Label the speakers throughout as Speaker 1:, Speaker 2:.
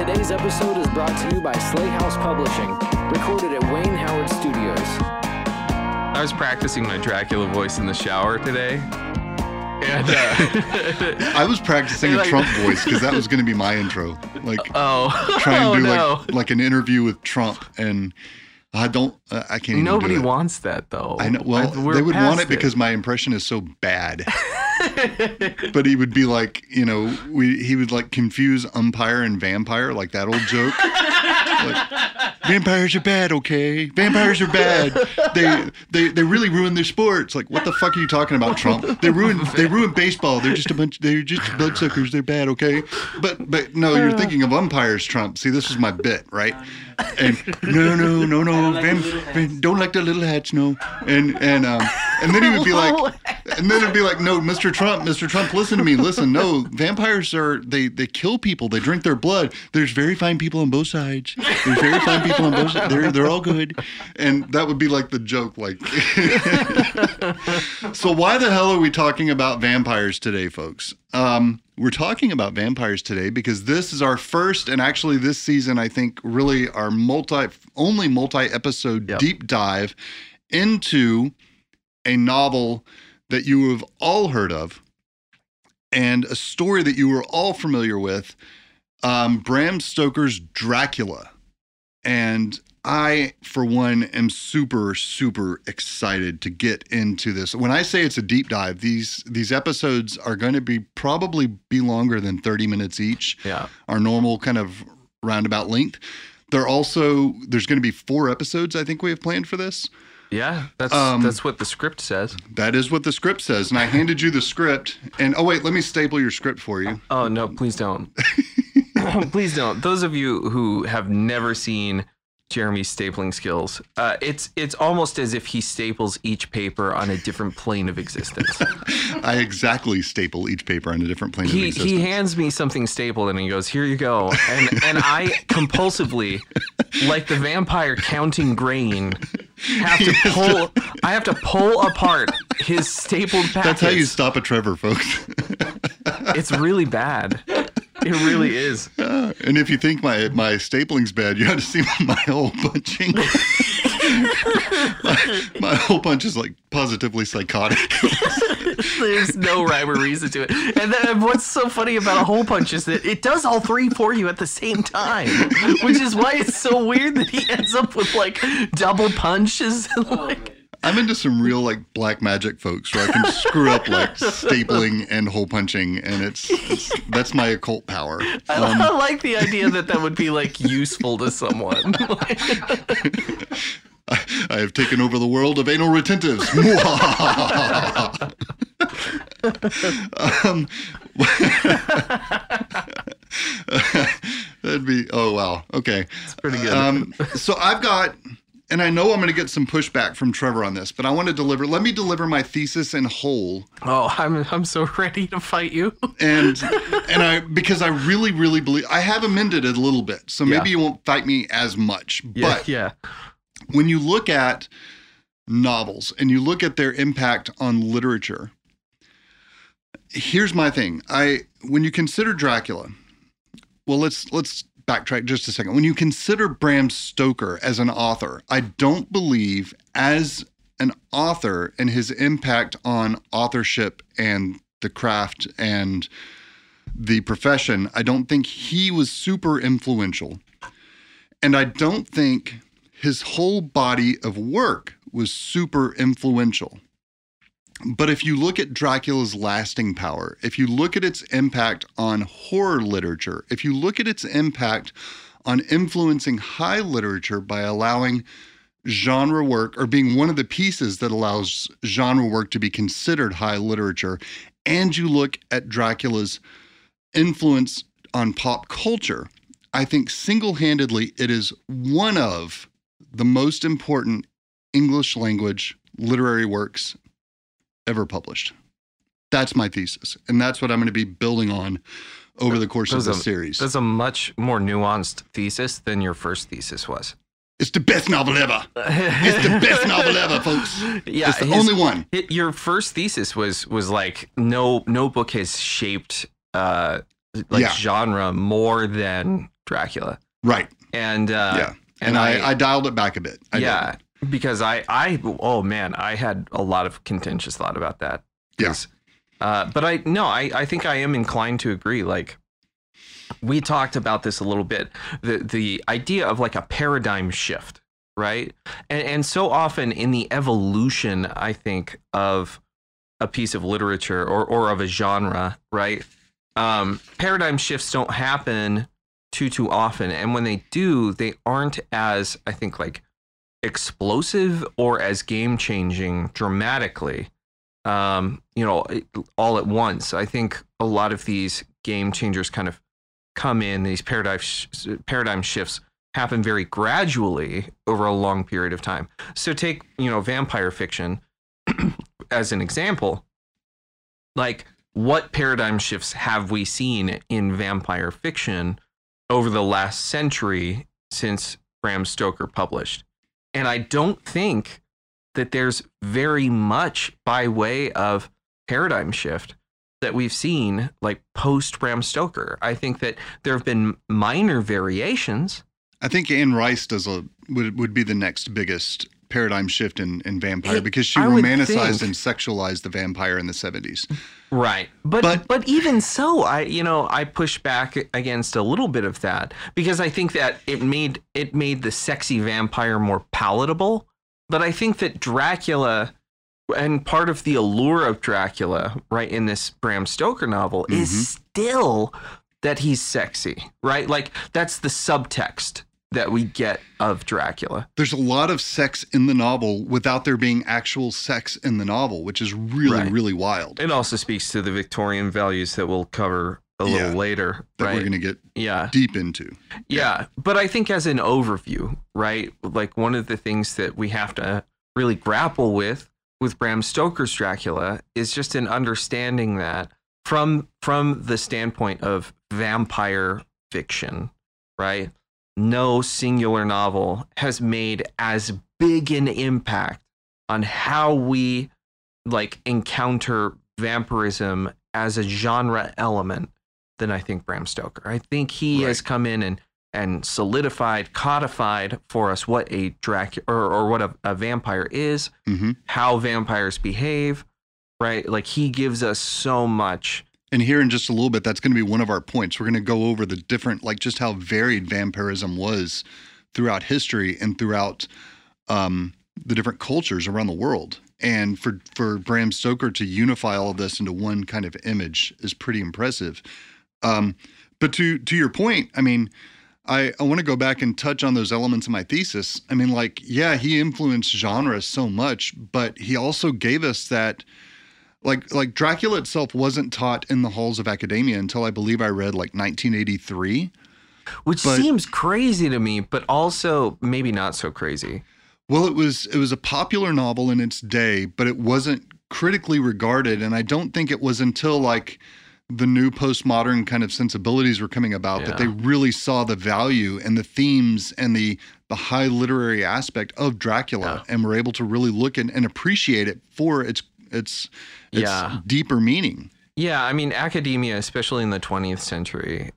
Speaker 1: Today's episode is brought to you by Slate House Publishing, recorded at Wayne Howard Studios.
Speaker 2: I was practicing my Dracula voice in the shower today. And
Speaker 3: I was practicing a Trump voice because that was going to be my intro. Like, try and do like an interview with Trump, and I can't even
Speaker 2: Nobody
Speaker 3: do it.
Speaker 2: wants that, though.
Speaker 3: I know. Well, they would want it because my impression is so bad. But he would be like, he would like confuse umpire and vampire, like that old joke. Like, vampires are bad, okay? Vampires are bad. They really ruin their sports. Like, what the fuck are you talking about, Trump? They ruin baseball. They're just bloodsuckers. They're bad, okay? But no, you're thinking of umpires, Trump. See, this is my bit, right? And no, don't like the little hats, no. And then he would be like, no, Mr. Trump, listen to me. Listen, no, vampires they kill people. They drink their blood. There's very fine people on both sides. They're all good. And that would be like the joke, like. So why the hell are we talking about vampires today, folks? We're talking about vampires today because this is our first, and actually this season, I think, really our only multi-episode deep dive into a novel that you have all heard of and a story that you are all familiar with, Bram Stoker's Dracula. And I, for one, am super, super excited to get into this. When I say it's a deep dive, these episodes are going to probably be longer than 30 minutes each. Yeah. Our normal kind of roundabout length. There's going to be 4 episodes, I think we have planned for this.
Speaker 2: Yeah, that's what the script says.
Speaker 3: That is what the script says. And I handed you the script. And, oh, wait, let me staple your script for you.
Speaker 2: Oh, no, please don't. Please don't. Those of you who have never seen Jeremy's stapling skills, it's almost as if he staples each paper on a different plane of existence.
Speaker 3: I exactly staple each paper on a different plane of existence. He
Speaker 2: hands me something stapled and he goes, "Here you go." And I compulsively, like the vampire counting grain, I have to pull apart his stapled packets.
Speaker 3: That's how you stop a Trevor, folks.
Speaker 2: It's really bad. It really is.
Speaker 3: And if you think my stapling's bad, you have to see my hole punching. my hole punch is like positively psychotic.
Speaker 2: There's no rhyme or reason to it. And then what's so funny about a hole punch is that it does all 3 for you at the same time, which is why it's so weird that he ends up with like double punches.
Speaker 3: I'm into some real like black magic, folks, where I can screw up like stapling and hole punching, and that's my occult power.
Speaker 2: I like the idea that would be like useful to someone.
Speaker 3: I have taken over the world of anal retentives. That'd be, oh wow, okay.
Speaker 2: It's pretty good.
Speaker 3: So I've got. And I know I'm going to get some pushback from Trevor on this, but I want to let me deliver my thesis in whole.
Speaker 2: Oh, I'm so ready to fight you.
Speaker 3: Because I really, really believe, I have amended it a little bit, so maybe you won't fight me as much. But when you look at novels and you look at their impact on literature, here's my thing. When you consider Dracula, well, let's backtrack just a second. When you consider Bram Stoker as an author, I don't believe as an author and his impact on authorship and the craft and the profession, I don't think he was super influential. And I don't think his whole body of work was super influential. But if you look at Dracula's lasting power, if you look at its impact on horror literature, if you look at its impact on influencing high literature by allowing genre work or being one of the pieces that allows genre work to be considered high literature, and you look at Dracula's influence on pop culture, I think single-handedly it is one of the most important English language literary works ever published. That's my thesis. And that's what I'm going to be building on over the course of this series.
Speaker 2: That's a much more nuanced thesis than your first thesis was.
Speaker 3: It's the best novel ever. It's the best novel ever, folks. Yeah, it's the only one.
Speaker 2: Your first thesis was like no book has shaped genre more than Dracula.
Speaker 3: Right.
Speaker 2: And
Speaker 3: and I dialed it back a bit.
Speaker 2: Because I had a lot of contentious thought about that.
Speaker 3: Yes.
Speaker 2: But I think I am inclined to agree. Like, we talked about this a little bit, the idea of like a paradigm shift, right? And so often in the evolution, I think, of a piece of literature or of a genre, right? Paradigm shifts don't happen too often. And when they do, they aren't as, I think, like explosive or as game changing dramatically, all at once. I think a lot of these game changers kind of come in, these paradigm shifts happen very gradually over a long period of time. So take, vampire fiction as an example. Like, what paradigm shifts have we seen in vampire fiction over the last century since Bram Stoker published? And I don't think that there's very much by way of paradigm shift that we've seen like post Bram Stoker. I think that there have been minor variations. I
Speaker 3: think Anne Rice would be the next biggest paradigm shift in vampire, because she romanticized and sexualized the vampire in the 70s.
Speaker 2: Right. But even so, I push back against a little bit of that, because I think that it made the sexy vampire more palatable. But I think that Dracula, and part of the allure of Dracula, right, in this Bram Stoker novel, is still that he's sexy, right? Like, that's the subtext that we get of Dracula.
Speaker 3: There's a lot of sex in the novel without there being actual sex in the novel, which is really, really wild.
Speaker 2: It also speaks to the Victorian values that we'll cover a little later.
Speaker 3: That we're going to get deep into.
Speaker 2: Yeah. But I think as an overview, right, like one of the things that we have to really grapple with Bram Stoker's Dracula is just an understanding that from the standpoint of vampire fiction, right? No singular novel has made as big an impact on how we like encounter vampirism as a genre element than I think Bram Stoker. I think he has come in and solidified, codified for us what a Dracula or what a vampire is, how vampires behave, right? Like, he gives us so much.
Speaker 3: And here in just a little bit, that's going to be one of our points. We're going to go over the different, like, just how varied vampirism was throughout history and throughout the different cultures around the world. And for Bram Stoker to unify all of this into one kind of image is pretty impressive. But to your point, I mean, I want to go back and touch on those elements of my thesis. I mean, like, yeah, he influenced genre so much, but he also gave us that, like Dracula itself wasn't taught in the halls of academia until I believe I read like 1983.
Speaker 2: Which seems crazy to me, but also maybe not so crazy.
Speaker 3: Well, it was a popular novel in its day, but it wasn't critically regarded. And I don't think it was until like the new postmodern kind of sensibilities were coming about that they really saw the value and the themes and the high literary aspect of Dracula and were able to really look and appreciate it for its deeper meaning.
Speaker 2: Yeah, I mean, academia, especially in the 20th century,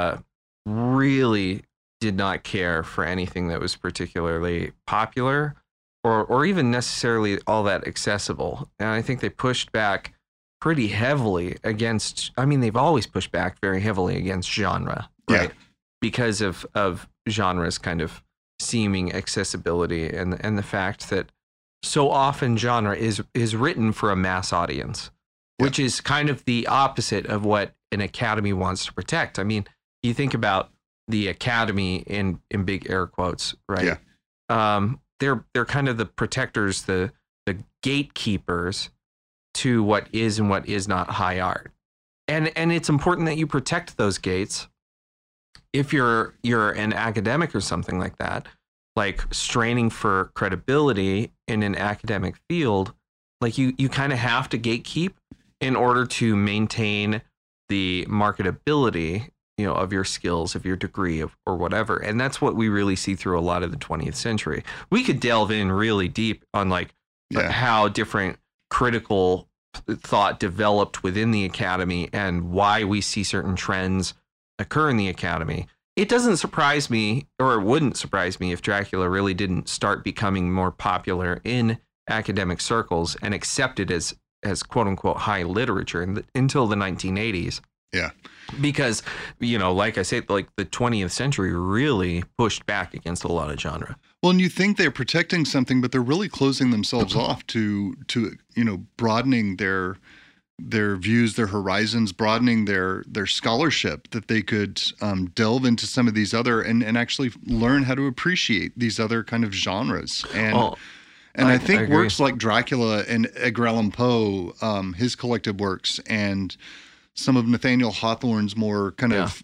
Speaker 2: really did not care for anything that was particularly popular or even necessarily all that accessible. And I think they pushed back pretty heavily against, I mean, they've always pushed back very heavily against genre, right? Yeah. Because of genre's kind of seeming accessibility and the fact that so often genre is written for a mass audience, which is kind of the opposite of what an academy wants to protect. I mean, you think about the academy in big air quotes, right? Yeah. They're kind of the protectors, the gatekeepers to what is and what is not high art. And it's important that you protect those gates. If you're an academic or something like that, like straining for credibility in an academic field, like you kind of have to gatekeep in order to maintain the marketability, of your skills, of your degree, or whatever. And that's what we really see through a lot of the 20th century. We could delve in really deep on like how different critical thought developed within the academy and why we see certain trends occur in the academy. it doesn't surprise me, or it wouldn't surprise me, if Dracula really didn't start becoming more popular in academic circles and accepted as quote unquote high literature until the 1980s.
Speaker 3: Yeah.
Speaker 2: Because, like I said, like the 20th century really pushed back against a lot of genre.
Speaker 3: Well, and you think they're protecting something, but they're really closing themselves off to broadening their views, their horizons, broadening their scholarship, that they could delve into some of these other and actually learn how to appreciate these other kind of genres. And I think works like Dracula and Edgar Allan Poe, his collected works, and some of Nathaniel Hawthorne's more kind of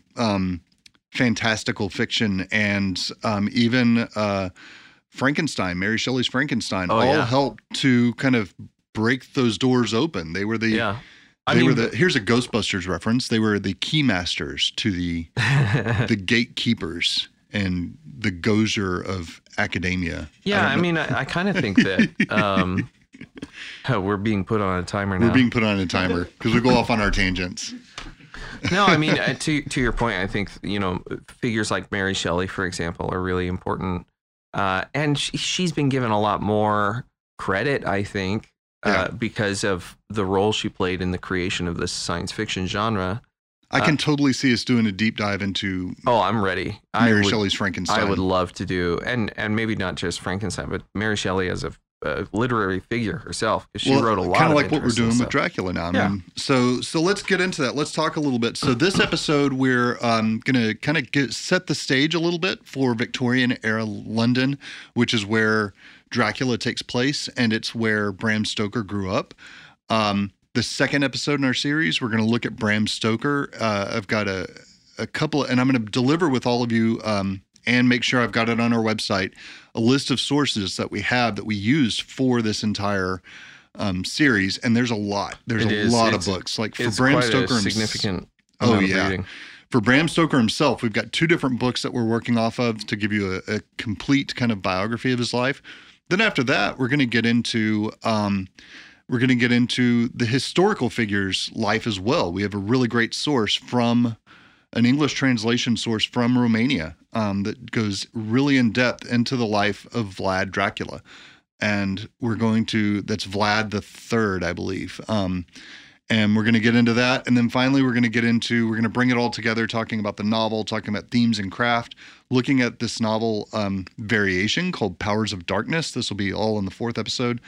Speaker 3: fantastical fiction, and even Frankenstein, Mary Shelley's Frankenstein, helped to kind of break those doors open. They were the here's a Ghostbusters reference. They were the keymasters to the gatekeepers and the Gozer of academia.
Speaker 2: Yeah, I kind of think that we're being put on a timer now.
Speaker 3: We're being put on a timer because we go off on our tangents.
Speaker 2: No, to your point, I think, figures like Mary Shelley, for example, are really important. And she's been given a lot more credit, I think, because of the role she played in the creation of this science fiction genre.
Speaker 3: I can totally see us doing a deep dive into.
Speaker 2: Oh, I'm ready.
Speaker 3: Mary Shelley's Frankenstein.
Speaker 2: I would love to do, and maybe not just Frankenstein, but Mary Shelley as a literary figure herself, because she wrote a lot.
Speaker 3: Kind of like what we're doing with Dracula now. I mean, so let's get into that. Let's talk a little bit. So this episode, we're going to kind of set the stage a little bit for Victorian era London, which is where Dracula takes place, and it's where Bram Stoker grew up. The second episode in our series, we're going to look at Bram Stoker. I've got a couple, and I'm going to deliver with all of you, and make sure I've got it on our website, a list of sources that we used for this entire series. And there's a lot. There's a lot of books. Like for Bram Stoker,
Speaker 2: significant.
Speaker 3: Oh yeah. Reading. For Bram Stoker himself, we've got 2 different books that we're working off of to give you a complete kind of biography of his life. Then after that, we're going to get into the historical figure's life as well. We have a really great source from an English translation source from Romania that goes really in depth into the life of Vlad Dracula. And that's Vlad the III, I believe. And we're going to get into that. And then finally, we're going to bring it all together, talking about the novel, talking about themes and craft, looking at this novel variation called Powers of Darkness. This will be all in the 4th episode.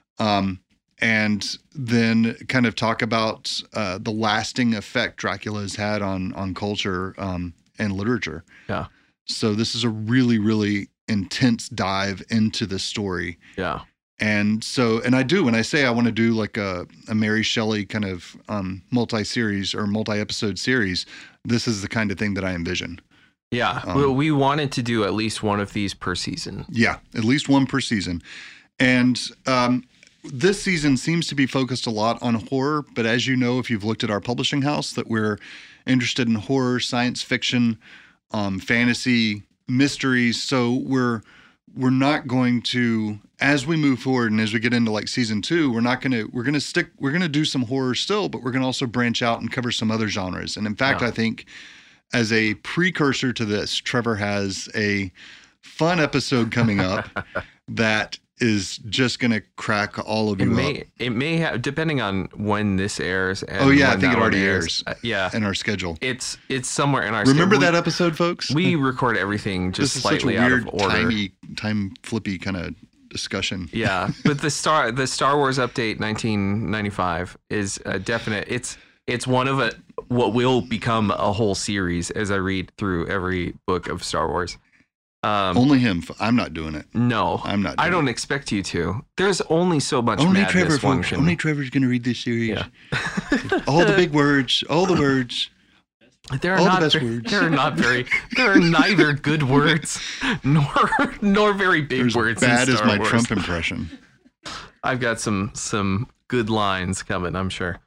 Speaker 3: And then kind of talk about the lasting effect Dracula has had on culture and literature.
Speaker 2: Yeah.
Speaker 3: So this is a really, really intense dive into the story.
Speaker 2: Yeah.
Speaker 3: And so, when I say I want to do like a Mary Shelley kind of multi-series or multi-episode series, this is the kind of thing that I envision.
Speaker 2: Yeah. Well, we wanted to do at least one of these per season.
Speaker 3: Yeah, at least one per season. And this season seems to be focused a lot on horror, but as you know, if you've looked at our publishing house, that we're interested in horror, science fiction, fantasy, mysteries. So we're not going to, as we move forward and as we get into like season 2, we're going to do some horror still, but we're going to also branch out and cover some other genres. And in fact, I think as a precursor to this, Trevor has a fun episode coming up that is just going to crack all of you up.
Speaker 2: It may have, depending on when this airs. And
Speaker 3: I think it already airs. In our schedule.
Speaker 2: It's somewhere in our.
Speaker 3: Remember that episode, folks?
Speaker 2: We record everything just slightly out of order.
Speaker 3: Tiny, time flippy kind of discussion.
Speaker 2: Yeah, but the Star Wars update 1995 is a definite. It's one of what will become a whole series as I read through every book of Star Wars.
Speaker 3: Only him. I'm not doing it.
Speaker 2: No,
Speaker 3: I'm not.
Speaker 2: I don't expect you to. There's only so much. Only Trevor.
Speaker 3: Only Trevor's going to read this series. Yeah. All the big words. All the words.
Speaker 2: There are neither good words nor very big words.
Speaker 3: Bad as my Trump impression.
Speaker 2: I've got some good lines coming, I'm sure.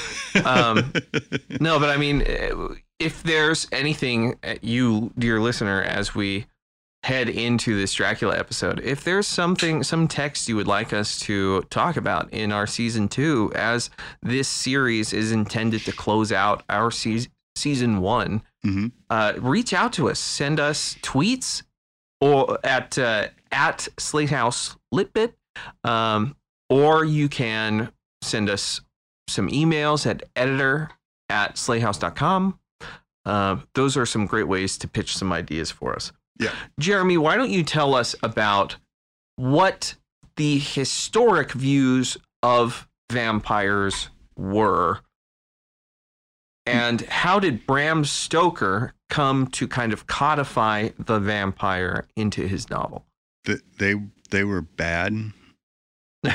Speaker 2: No, but I mean, if there's anything you, dear listener, as we head into this Dracula episode, if there's some text you would like us to talk about in our season 2, as this series is intended to close out our season 1, reach out to us. Send us tweets or at Slatehouse Litbit, or you can send us some emails at editor@slatehouse.com. Those are some great ways to pitch some ideas for us.
Speaker 3: Yeah.
Speaker 2: Jeremy, why don't you tell us about what the historic views of vampires were, and how did Bram Stoker come to kind of codify the vampire into his novel?
Speaker 3: They were bad.
Speaker 2: You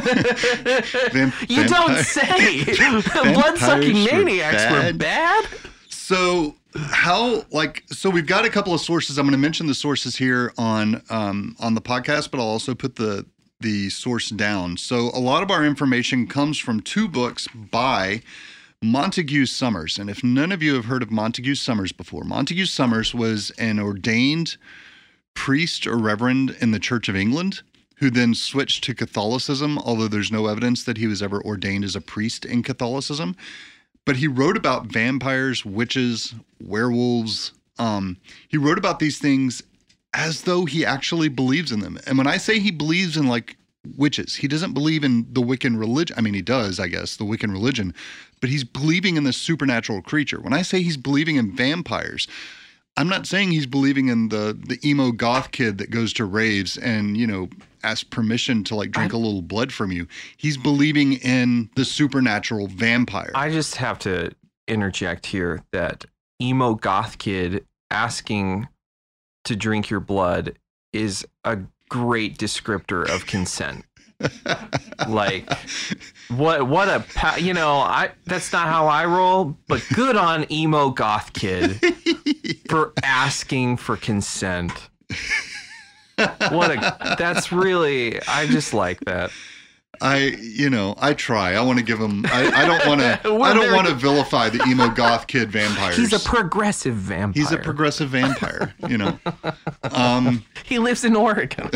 Speaker 2: don't say. Blood-sucking maniacs were bad?
Speaker 3: So we've got a couple of sources. I'm going to mention the sources here on the podcast, but I'll also put the source down. So a lot of our information comes from 2 books by Montague Summers. And if none of you have heard of Montague Summers before, Montague Summers was an ordained priest or reverend in the Church of England who then switched to Catholicism, although there's no evidence that he was ever ordained as a priest in Catholicism. But he wrote about vampires, witches, werewolves. He wrote about these things as though he actually believes in them. And when I say he believes in like witches, he doesn't believe in the Wiccan religion. I mean, he does, I guess, the Wiccan religion, but he's believing in the supernatural creature. When I say he's believing in vampires, I'm not saying he's believing in the emo goth kid that goes to raves and, asks permission to like drink a little blood from you. He's believing in the supernatural vampire.
Speaker 2: I just have to interject here that emo goth kid asking to drink your blood is a great descriptor of consent. Like, what a that's not how I roll, but good on emo goth kid for asking for consent. That's really, I just like that.
Speaker 3: I try. I want to give him. I don't want to vilify the emo goth kid vampires.
Speaker 2: He's a progressive vampire.
Speaker 3: He's a progressive vampire.
Speaker 2: He lives in Oregon.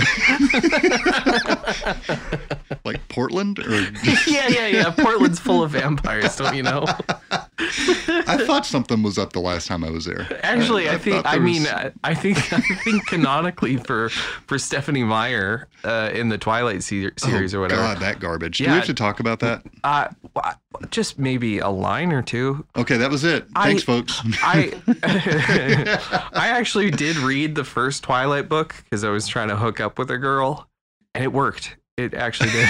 Speaker 3: Like Portland, or
Speaker 2: yeah. Portland's full of vampires. Don't you know?
Speaker 3: I thought something was up the last time I was there.
Speaker 2: Actually, I think canonically for Stephenie Meyer in the Twilight series or whatever.
Speaker 3: God, that garbage. Do we have to talk about that?
Speaker 2: Just maybe a line or two.
Speaker 3: Okay, that was it. Thanks, folks.
Speaker 2: I actually did read the first Twilight book because I was trying to hook up with a girl, and it worked. It actually did.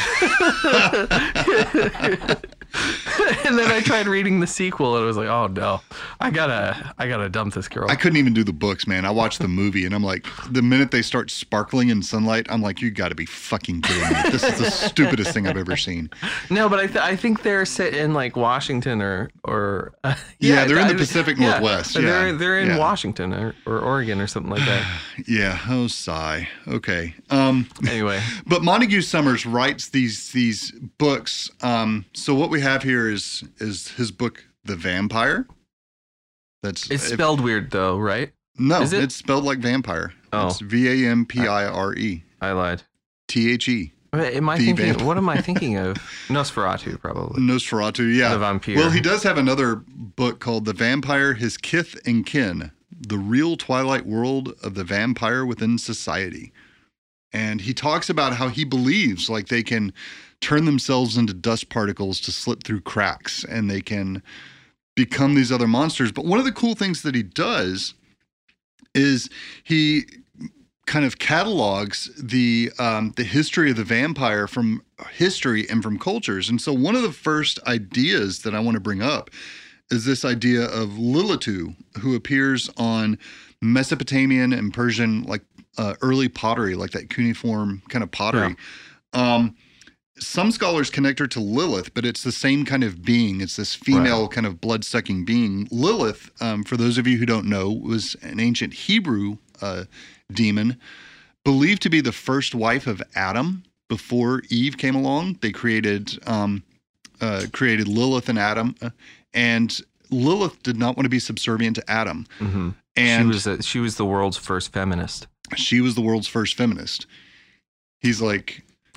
Speaker 2: And then I tried reading the sequel, and I was like, "Oh no, I gotta dump this girl."
Speaker 3: I couldn't even do the books, man. I watched the movie, and I'm like, the minute they start sparkling in sunlight, I'm like, "You got to be fucking kidding me! This is the stupidest thing I've ever seen."
Speaker 2: No, but I think they're set in like Washington or
Speaker 3: yeah, they're in the Pacific Northwest. Yeah,
Speaker 2: they're in Washington or Oregon or something like that.
Speaker 3: Yeah. Oh, sigh. Okay.
Speaker 2: Anyway,
Speaker 3: but Montague Summers writes these books. So what we have here is his book, The Vampire.
Speaker 2: It's spelled weird though, right?
Speaker 3: No, it's spelled like vampire.
Speaker 2: Oh.
Speaker 3: It's Vampire.
Speaker 2: I lied.
Speaker 3: The.
Speaker 2: What am I thinking of? Nosferatu, probably.
Speaker 3: Nosferatu, yeah.
Speaker 2: The vampire.
Speaker 3: Well, he does have another book called The Vampire, His Kith and Kin, The Real Twilight World of the Vampire Within Society. And he talks about how he believes like they can turn themselves into dust particles to slip through cracks, and they can become these other monsters. But one of the cool things that he does is he kind of catalogs the history of the vampire from history and from cultures. And so one of the first ideas that I want to bring up is this idea of Lilitu, who appears on Mesopotamian and Persian, like early pottery, like that cuneiform kind of pottery. Yeah. Some scholars connect her to Lilith, but it's the same kind of being. It's this female kind of blood-sucking being. Lilith, for those of you who don't know, was an ancient Hebrew demon, believed to be the first wife of Adam before Eve came along. They created Lilith and Adam, and Lilith did not want to be subservient to Adam.
Speaker 2: Mm-hmm. And she was the world's first feminist.
Speaker 3: She was the world's first feminist. He's like,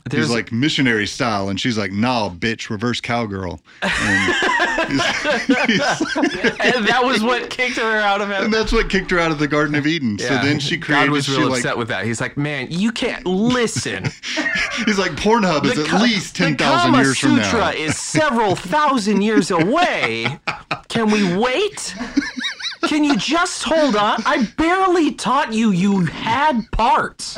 Speaker 3: He's like, missionary style. And she's like, nah, bitch, reverse cowgirl. And,
Speaker 2: and that was what kicked her out of heaven.
Speaker 3: And that's what kicked her out of the Garden of Eden. Yeah. So then she created...
Speaker 2: God was real upset with that. He's like, man, you can't listen.
Speaker 3: He's like, Pornhub is at least 10,000 years from now.
Speaker 2: The Kama Sutra is several thousand years away. Can we wait? Can you just hold on? I barely taught you had parts.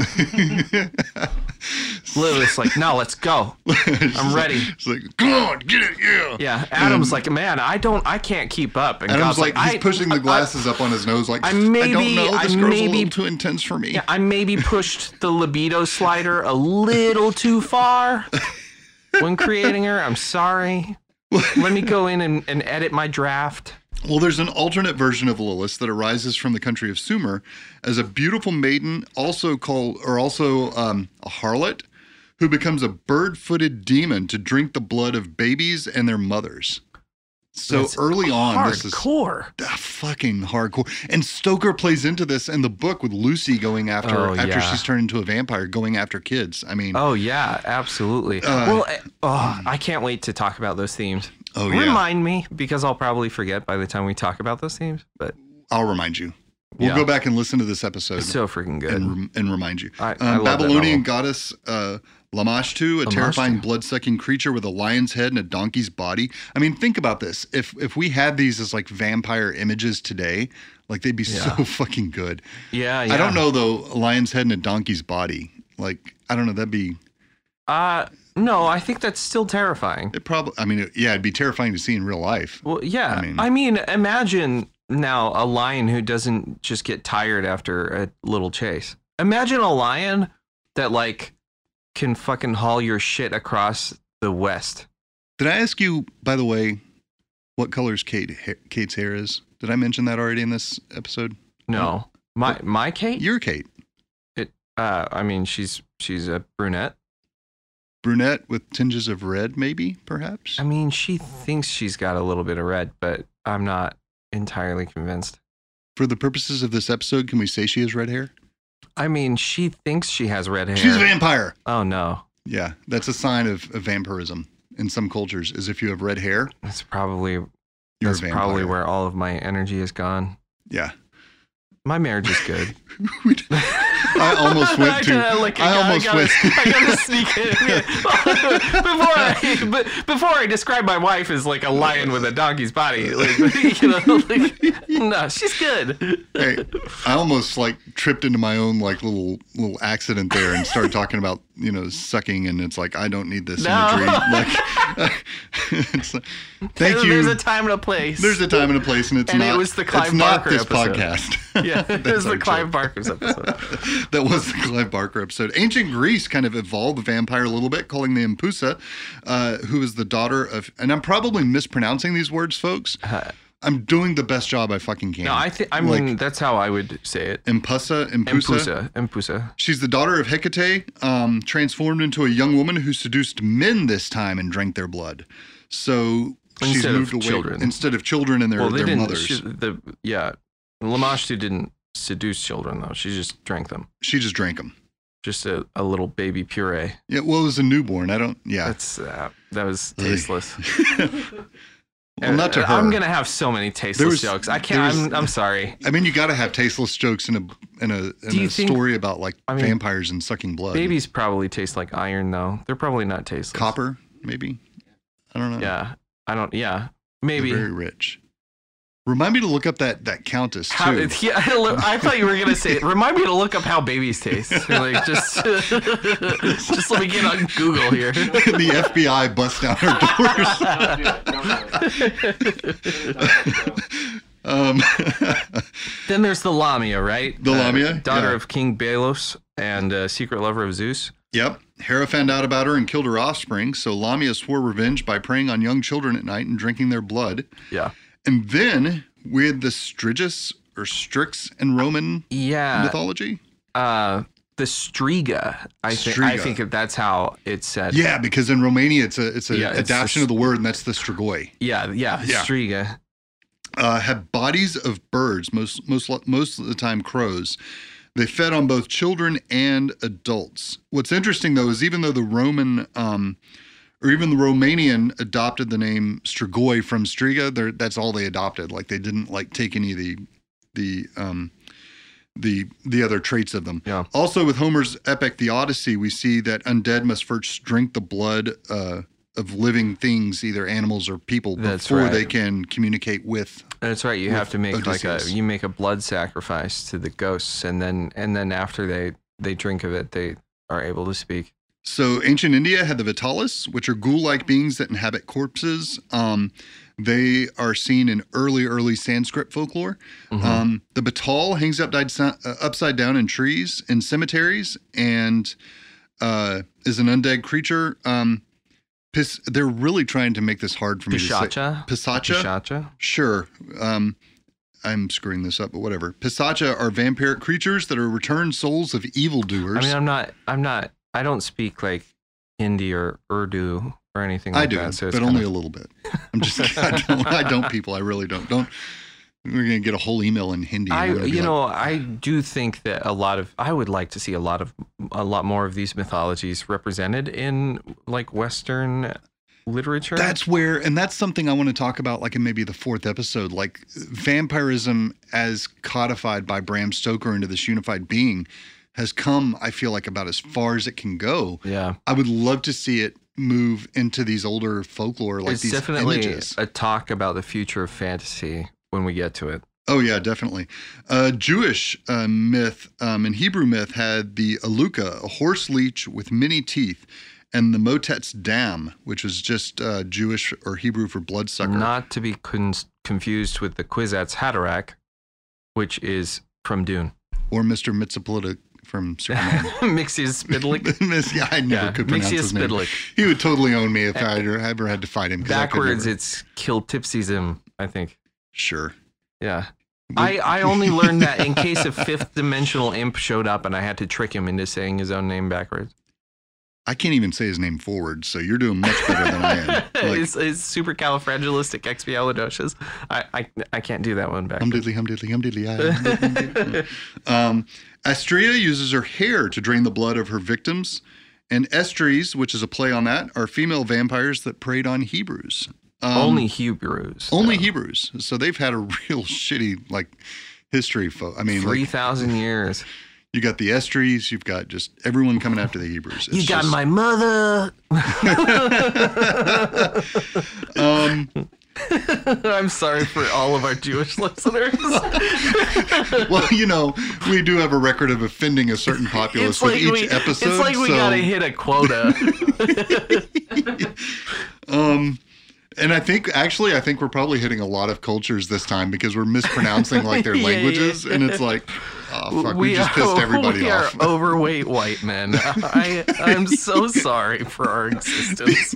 Speaker 2: Lilith's like, no, let's go. I'm ready.
Speaker 3: It's like, come on, get it, yeah.
Speaker 2: Yeah. Adam's like, man, I can't keep up. And
Speaker 3: Adam's like, he's pushing the glasses up on his nose, like, I don't know, this girl's a little too intense for me.
Speaker 2: Yeah, I maybe pushed the libido slider a little too far when creating her. I'm sorry. Let me go in and edit my draft.
Speaker 3: Well, there's an alternate version of Lilith that arises from the country of Sumer as a beautiful maiden, also a harlot, who becomes a bird-footed demon to drink the blood of babies and their mothers. So that's early on, this is fucking hardcore. And Stoker plays into this in the book with Lucy going after she's turned into a vampire, going after kids. I mean,
Speaker 2: oh yeah, absolutely. I can't wait to talk about those themes.
Speaker 3: Oh yeah,
Speaker 2: remind me, because I'll probably forget by the time we talk about those themes. But
Speaker 3: I'll remind you. We'll go back and listen to this episode.
Speaker 2: It's so freaking good,
Speaker 3: and remind you.
Speaker 2: I love
Speaker 3: Babylonian goddess Lamashtu, a terrifying blood-sucking creature with a lion's head and a donkey's body. I mean, think about this. If we had these as like vampire images today, like they'd be so fucking good.
Speaker 2: Yeah.
Speaker 3: I don't know though. A lion's head and a donkey's body. Like, I don't know. That'd be.
Speaker 2: No, I think that's still terrifying.
Speaker 3: It probably. I mean, it'd be terrifying to see in real life.
Speaker 2: Well, yeah. I mean, imagine now a lion who doesn't just get tired after a little chase. Imagine a lion that like can fucking haul your shit across the West.
Speaker 3: Did I ask you, by the way, what colors Kate's hair is? Did I mention that already in this episode?
Speaker 2: No. My Kate?
Speaker 3: Your Kate.
Speaker 2: I mean, she's a brunette.
Speaker 3: Brunette with tinges of red, maybe, perhaps?
Speaker 2: I mean, she thinks she's got a little bit of red, but I'm not entirely convinced.
Speaker 3: For the purposes of this episode, can we say she has red hair?
Speaker 2: I mean, she thinks she has red hair.
Speaker 3: She's a vampire.
Speaker 2: Oh, no.
Speaker 3: Yeah, that's a sign of vampirism in some cultures, is if you have red hair.
Speaker 2: That's probably where all of my energy is gone.
Speaker 3: Yeah.
Speaker 2: My marriage is good.
Speaker 3: I almost went to. I
Speaker 2: gotta sneak in before I describe my wife as like a lion with a donkey's body. Like, no, she's good.
Speaker 3: Hey, I almost like tripped into my own like little accident there and started talking about sucking, and it's like I don't need this imagery. Like, thank you.
Speaker 2: There's a time and a place.
Speaker 3: There's a time and a place, and
Speaker 2: it was the Clive Barker
Speaker 3: this
Speaker 2: episode.
Speaker 3: Podcast.
Speaker 2: Yeah, it was the Clive Barker's episode.
Speaker 3: That was the Clive Barker episode. Ancient Greece kind of evolved the vampire a little bit, calling the Empusa, who is the daughter of, and I'm probably mispronouncing these words, folks. I'm doing the best job I fucking can.
Speaker 2: No, I mean, that's how I would say it.
Speaker 3: Empusa. She's the daughter of Hecate, transformed into a young woman who seduced men this time and drank their blood. So she's moved away instead of children and their mothers. Lamashtu
Speaker 2: didn't seduce children though. She just drank them.
Speaker 3: She just drank them.
Speaker 2: Just a little baby puree.
Speaker 3: Yeah, well, it was a newborn.
Speaker 2: That was tasteless.
Speaker 3: Well, not to her.
Speaker 2: I'm gonna have so many tasteless jokes. I can't. I'm sorry.
Speaker 3: I mean, you got to have tasteless jokes in a story about vampires and sucking blood.
Speaker 2: Babies probably taste like iron, though. They're probably not tasteless.
Speaker 3: Copper, maybe. I don't know.
Speaker 2: Yeah, I don't. Yeah, maybe.
Speaker 3: They're very rich. Remind me to look up that countess too.
Speaker 2: I thought you were gonna say, remind me to look up how babies taste. Like just let me get on Google here.
Speaker 3: The FBI busts down her
Speaker 2: doors. Then there's the Lamia, right?
Speaker 3: The Lamia,
Speaker 2: daughter of King Belos and secret lover of Zeus.
Speaker 3: Yep. Hera found out about her and killed her offspring, so Lamia swore revenge by preying on young children at night and drinking their blood.
Speaker 2: Yeah.
Speaker 3: And then we had the Strigus or Strix in Roman mythology.
Speaker 2: The Striga. I think that's how it's said.
Speaker 3: Yeah, because in Romania it's an adaptation of the word, and that's the Strigoi.
Speaker 2: Yeah. Striga.
Speaker 3: Have bodies of birds, most of the time crows, They fed on both children and adults. What's interesting, though, is even though the Roman or even the Romanian adopted the name Strigoi from Striga, that's all they adopted. Like they didn't like take any of the other traits of them.
Speaker 2: Yeah.
Speaker 3: Also, with Homer's epic, The Odyssey, we see that undead must first drink the blood of living things, either animals or people, before they can communicate with.
Speaker 2: That's right. You have to make
Speaker 3: Odysseus.
Speaker 2: you make a blood sacrifice to the ghosts, and then after they drink of it, they are able to speak.
Speaker 3: So ancient India had the Vitalis, which are ghoul-like beings that inhabit corpses. They are seen in early Sanskrit folklore.
Speaker 2: Mm-hmm.
Speaker 3: The Batal hangs upside down in trees in cemeteries and is an undead creature. They're really trying to make this hard for me to say.
Speaker 2: Pisacha?
Speaker 3: Sure. I'm screwing this up, but whatever. Pisacha are vampiric creatures that are returned souls of evildoers.
Speaker 2: I mean, I don't speak like Hindi or Urdu or anything like that.
Speaker 3: I do, but only a little bit. I'm just I don't people. I really don't. We're going to get a whole email in Hindi.
Speaker 2: I do think that I would like to see a lot more of these mythologies represented in like Western literature.
Speaker 3: That's something I want to talk about, like in maybe the 4th episode, like vampirism as codified by Bram Stoker into this unified being has come, I feel like, about as far as it can go.
Speaker 2: Yeah.
Speaker 3: I would love to see it move into these older folklore, like these
Speaker 2: definitely
Speaker 3: images.
Speaker 2: A talk about the future of fantasy when we get to it.
Speaker 3: Oh, yeah, definitely. Jewish myth and Hebrew myth had the Aluka, a horse leech with many teeth, and the Motet's dam, which was just Jewish or Hebrew for bloodsucker.
Speaker 2: Not to be confused with the Kwisatz Haderach, which is from Dune.
Speaker 3: Or Mr. Mxyzptlk from Superman.
Speaker 2: Mxyzptlk.
Speaker 3: Yeah, I never could pronounce his name. He would totally own me if I ever had to fight him.
Speaker 2: Backwards, it's Kiltipsism, I think.
Speaker 3: Sure.
Speaker 2: Yeah. I only learned that in case a 5th dimensional imp showed up and I had to trick him into saying his own name backwards.
Speaker 3: I can't even say his name forward, so you're doing much better than I am. Like,
Speaker 2: it's supercalifragilisticexpialidocious. I can't do that one back.
Speaker 3: Hum-diddly. Astrea uses her hair to drain the blood of her victims, and Estries, which is a play on that, are female vampires that preyed on Hebrews.
Speaker 2: Only Hebrews.
Speaker 3: Only Hebrews. So they've had a real shitty history.
Speaker 2: 3,000 years.
Speaker 3: You got the Estries. You've got just everyone coming after the Hebrews.
Speaker 2: You got my mother. I'm sorry for all of our Jewish listeners.
Speaker 3: Well, we do have a record of offending a certain populace with each episode.
Speaker 2: It's like we gotta hit a quota.
Speaker 3: And I think we're probably hitting a lot of cultures this time because we're mispronouncing their languages, and it's like, oh fuck, we just pissed everybody off.
Speaker 2: We are overweight white men. I'm so sorry for our existence.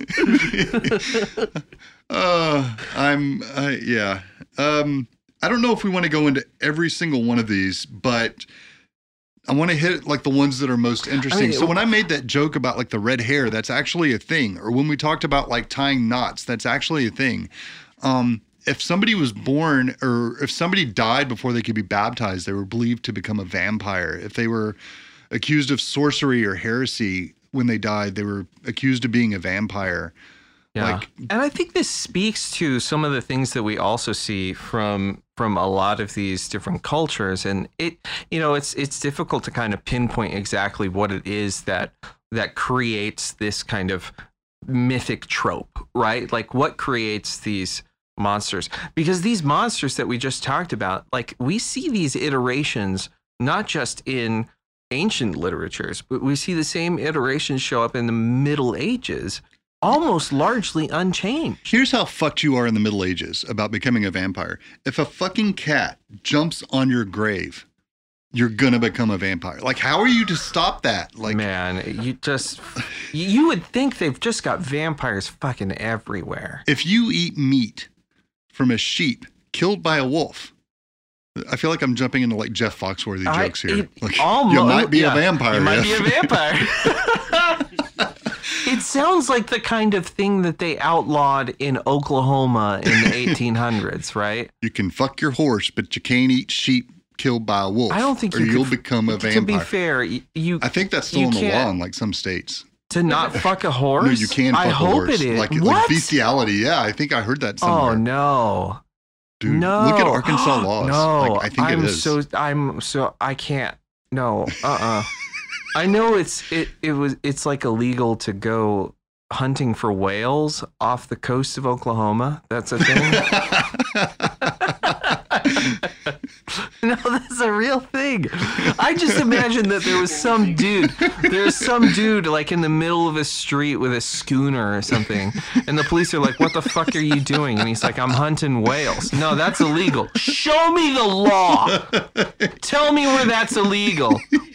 Speaker 3: Yeah. I don't know if we want to go into every single one of these, but I want to hit the ones that are most interesting. So when I made that joke about the red hair, that's actually a thing. Or when we talked about tying knots, that's actually a thing. If somebody was born or if somebody died before they could be baptized, they were believed to become a vampire. If they were accused of sorcery or heresy when they died, they were accused of being a vampire.
Speaker 2: Yeah. And I think this speaks to some of the things that we also see from a lot of these different cultures. And it's difficult to kind of pinpoint exactly what it is that creates this kind of mythic trope, right? Like what creates these monsters? Because these monsters that we just talked about, we see these iterations not just in ancient literatures, but we see the same iterations show up in the Middle Ages. Almost largely unchanged.
Speaker 3: Here's how fucked you are in the Middle Ages about becoming a vampire. If a fucking cat jumps on your grave, you're gonna become a vampire. How are you to stop that?
Speaker 2: Man, you would think they've just got vampires fucking everywhere.
Speaker 3: If you eat meat from a sheep killed by a wolf, I feel like I'm jumping into Jeff Foxworthy jokes here. You might be a vampire.
Speaker 2: You might be a vampire. It sounds like the kind of thing that they outlawed in Oklahoma in the 1800s, right?
Speaker 3: You can fuck your horse, but you can't eat sheep killed by a wolf.
Speaker 2: I don't think
Speaker 3: you'll become a vampire.
Speaker 2: To be fair, I
Speaker 3: think that's still in the law in like some states.
Speaker 2: To not fuck a horse?
Speaker 3: No, you can fuck a horse. I hope it is.
Speaker 2: What?
Speaker 3: Bestiality. Yeah, I think I heard that somewhere.
Speaker 2: Oh, no.
Speaker 3: Dude, no. Look at Arkansas laws.
Speaker 2: No.
Speaker 3: I think it is.
Speaker 2: I can't. No. I know it's like illegal to go hunting for whales off the coast of Oklahoma. That's a thing. No, that's a real thing. I just imagine that there's some dude like in the middle of a street with a schooner or something, and the police are like, "What the fuck are you doing?" And he's like, "I'm hunting whales." No, that's illegal. Show me the law. Tell me where that's illegal.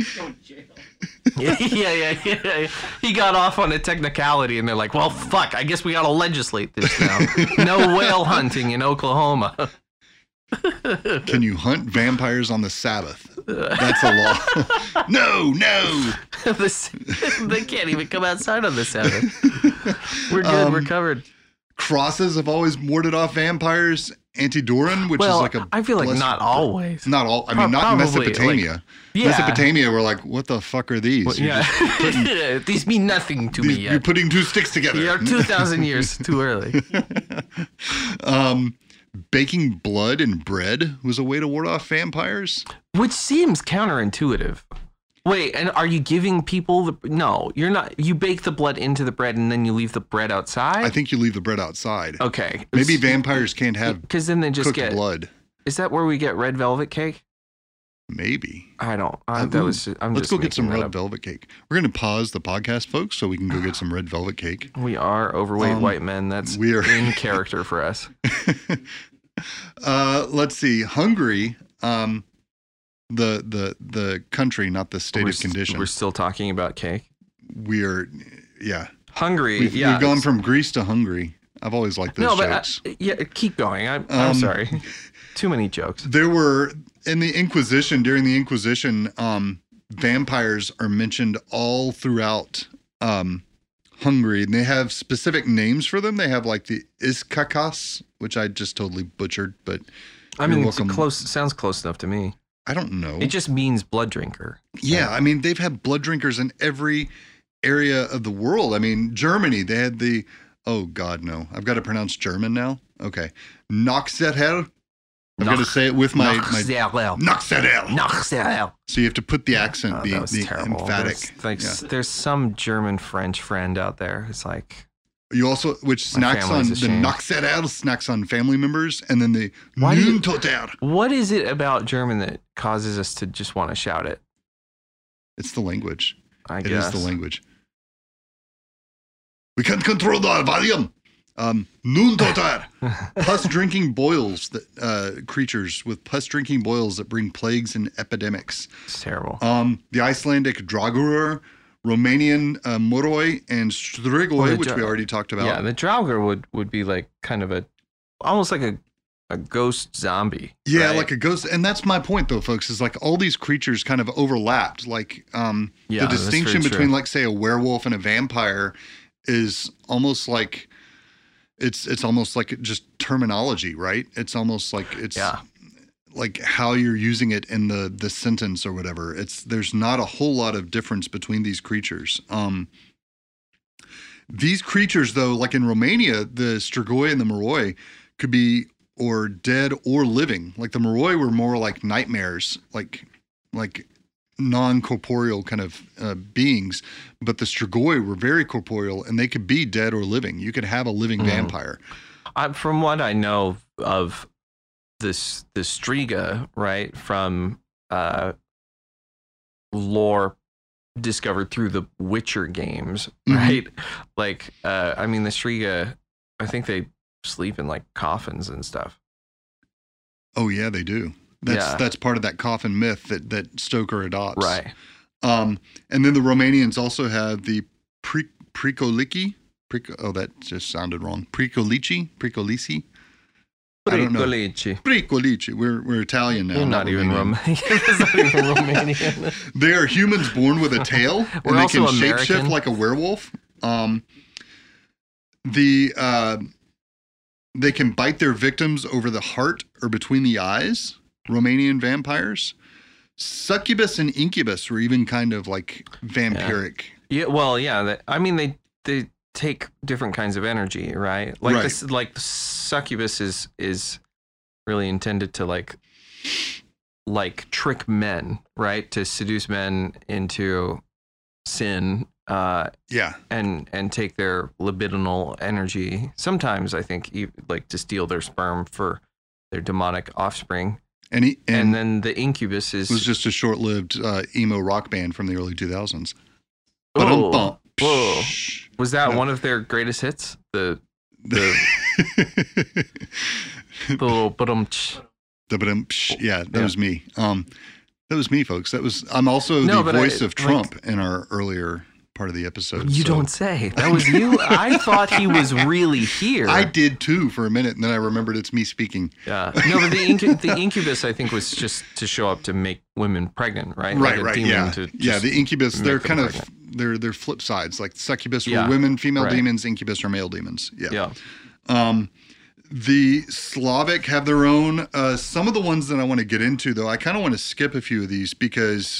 Speaker 2: Yeah. He got off on a technicality, and they're like, "Well, fuck. I guess we gotta legislate this now. No whale hunting in Oklahoma."
Speaker 3: Can you hunt vampires on the Sabbath? That's a law. No.
Speaker 2: They can't even come outside on the Sabbath. We're good. We're covered.
Speaker 3: Crosses have always warded off vampires. Antidoran, which is like
Speaker 2: I feel like not always.
Speaker 3: Not all. I mean, not in Mesopotamia. Mesopotamia, we're like, what the fuck are these?
Speaker 2: Well, these mean nothing to me yet.
Speaker 3: You're putting two sticks together.
Speaker 2: You're 2,000 years too early.
Speaker 3: Baking blood in bread was a way to ward off vampires.
Speaker 2: Which seems counterintuitive. Wait, and are you giving people no, you're not. You bake the blood into the bread and then you leave the bread outside?
Speaker 3: I think you leave the bread outside.
Speaker 2: Okay.
Speaker 3: Maybe vampires can't have
Speaker 2: because then they just get blood. Is that where we get red velvet cake?
Speaker 3: Maybe.
Speaker 2: I don't.
Speaker 3: Let's go get some red velvet cake. We're going to pause the podcast, folks, so we can go get some red velvet cake.
Speaker 2: We are overweight white men. That's in character for us.
Speaker 3: Let's see. Hungary, the country, not the state of condition.
Speaker 2: We're still talking about cake.
Speaker 3: Hungary. We've gone from Greece to Hungary. I've always liked those jokes.
Speaker 2: Keep going. I'm sorry. Too many jokes.
Speaker 3: There were during the Inquisition, vampires are mentioned all throughout Hungary, and they have specific names for them. They have like the Iskakas, which I just totally butchered, but
Speaker 2: I mean, it sounds close enough to me.
Speaker 3: I don't know.
Speaker 2: It just means blood drinker.
Speaker 3: Yeah, I mean, they've had blood drinkers in every area of the world. I mean, Germany, they had oh God, no. I've got to pronounce German now. Okay. Noxeter. I've got to say it with my
Speaker 2: Noxeter.
Speaker 3: So you have to put the accent, the emphatic.
Speaker 2: There's some German French friend out there. It's like
Speaker 3: you also snacks on the Noxeter, snacks on family members, and then the Nuntoter.
Speaker 2: What is it about German that causes us to just want to shout it?
Speaker 3: It's the language.
Speaker 2: I guess.
Speaker 3: It is the language. We can't control the volume. Nuntoter. Pus-drinking boils, creatures with pus-drinking boils that bring plagues and epidemics.
Speaker 2: It's terrible.
Speaker 3: The Icelandic Draugr, Romanian Moroi, and Strigoi, which we already talked about.
Speaker 2: Yeah, the Draugr would be like kind of almost like a ghost zombie.
Speaker 3: Yeah,
Speaker 2: right?
Speaker 3: like a ghost. And that's my point, though, folks, is like all these creatures kind of overlapped. Like the distinction between, like, say, a werewolf and a vampire is almost like it's almost like just terminology, right? It's almost like it's like how you're using it in the sentence or whatever. There's not a whole lot of difference between these creatures. These creatures, though, like in Romania, the Strigoi and the Moroi could be or dead or living. Like the Moroi were more like nightmares, like non-corporeal kind of beings, but the Strigoi were very corporeal, and they could be dead or living. You could have a living vampire.
Speaker 2: From what I know of the Striga, right, from lore discovered through the Witcher games, right? Like, I mean, the Striga, I think they sleep in like coffins and stuff.
Speaker 3: Oh yeah, they do. That's part of that coffin myth that Stoker adopts.
Speaker 2: Right.
Speaker 3: And then the Romanians also have the Pricolici. That just sounded wrong. Pricolici. I don't know. Pricolici. We're Italian now.
Speaker 2: You're not even Romanian.
Speaker 3: They are humans born with a tail, and they can shapeshift like a werewolf. They can bite their victims over the heart or between the eyes. Romanian vampires. Succubus and incubus were even kind of like vampiric.
Speaker 2: Yeah. Well, yeah. I mean, they take different kinds of energy, right? Like this, like the succubus is really intended to like trick men, right? To seduce men into sin. And take their libidinal energy. Sometimes I think like to steal their sperm for their demonic offspring. And then the incubus was
Speaker 3: just a short-lived emo rock band from the early 2000s.
Speaker 2: Whoa. Was that one of their greatest hits? The little
Speaker 3: yeah, that was me. That was me, folks. I'm also the voice of Trump in our earlier part of the episode.
Speaker 2: You don't say. That was you? I thought he was really here.
Speaker 3: I did too for a minute, and then I remembered it's me speaking.
Speaker 2: Yeah. No, but the incubus, I think, was just to show up to make women pregnant, right?
Speaker 3: Right, like yeah. The incubus, they're kind of they're flip sides. Like succubus were women, female demons, incubus are male demons. Yeah. The Slavic have their own. Some of the ones that I want to get into, though, I kind of want to skip a few of these because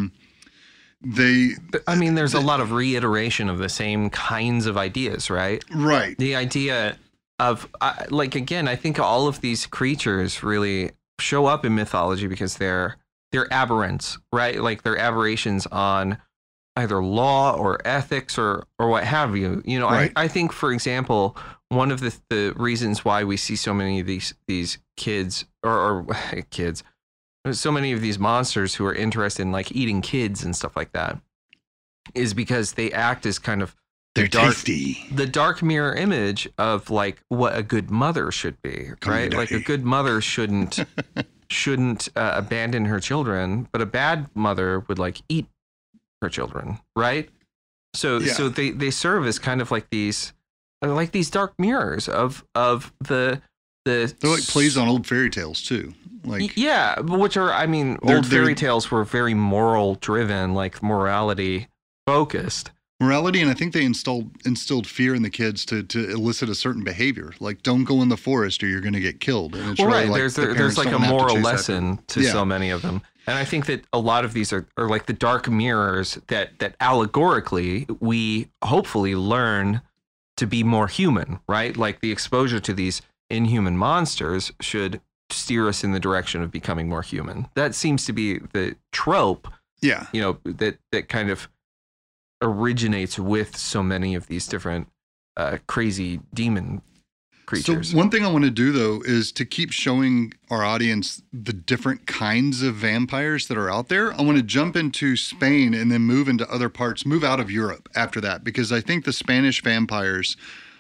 Speaker 2: there's a lot of reiteration of the same kinds of ideas, right?
Speaker 3: Right.
Speaker 2: The idea of, again, I think all of these creatures really show up in mythology because they're aberrants, right? Like they're aberrations on either law or ethics or what have you. You know, right. I think, for example, one of the reasons why we see so many of these kids or kids, so many of these monsters who are interested in like eating kids and stuff like that is because they act as kind of
Speaker 3: tasty.
Speaker 2: The dark mirror image of like what a good mother should be, right? Like a good mother shouldn't abandon her children, but a bad mother would like eat her children, right? So they serve as kind of like these dark mirrors of the they're
Speaker 3: like plays on old fairy tales too. Like
Speaker 2: which are old fairy tales were very moral driven, like morality focused.
Speaker 3: Morality, and I think they instilled fear in the kids to elicit a certain behavior, like don't go in the forest or you're going to get killed. And it's really like
Speaker 2: there's like a moral lesson to so many of them, and I think that a lot of these are like the dark mirrors that allegorically we hopefully learn to be more human, right? Like the exposure to these inhuman monsters should steer us in the direction of becoming more human. That seems to be the trope.
Speaker 3: Yeah,
Speaker 2: that kind of originates with so many of these different crazy demon creatures.
Speaker 3: So one thing I want to do though is to keep showing our audience the different kinds of vampires that are out there. I want to jump into Spain and then move into other parts, move out of Europe after that, because I think the Spanish vampires,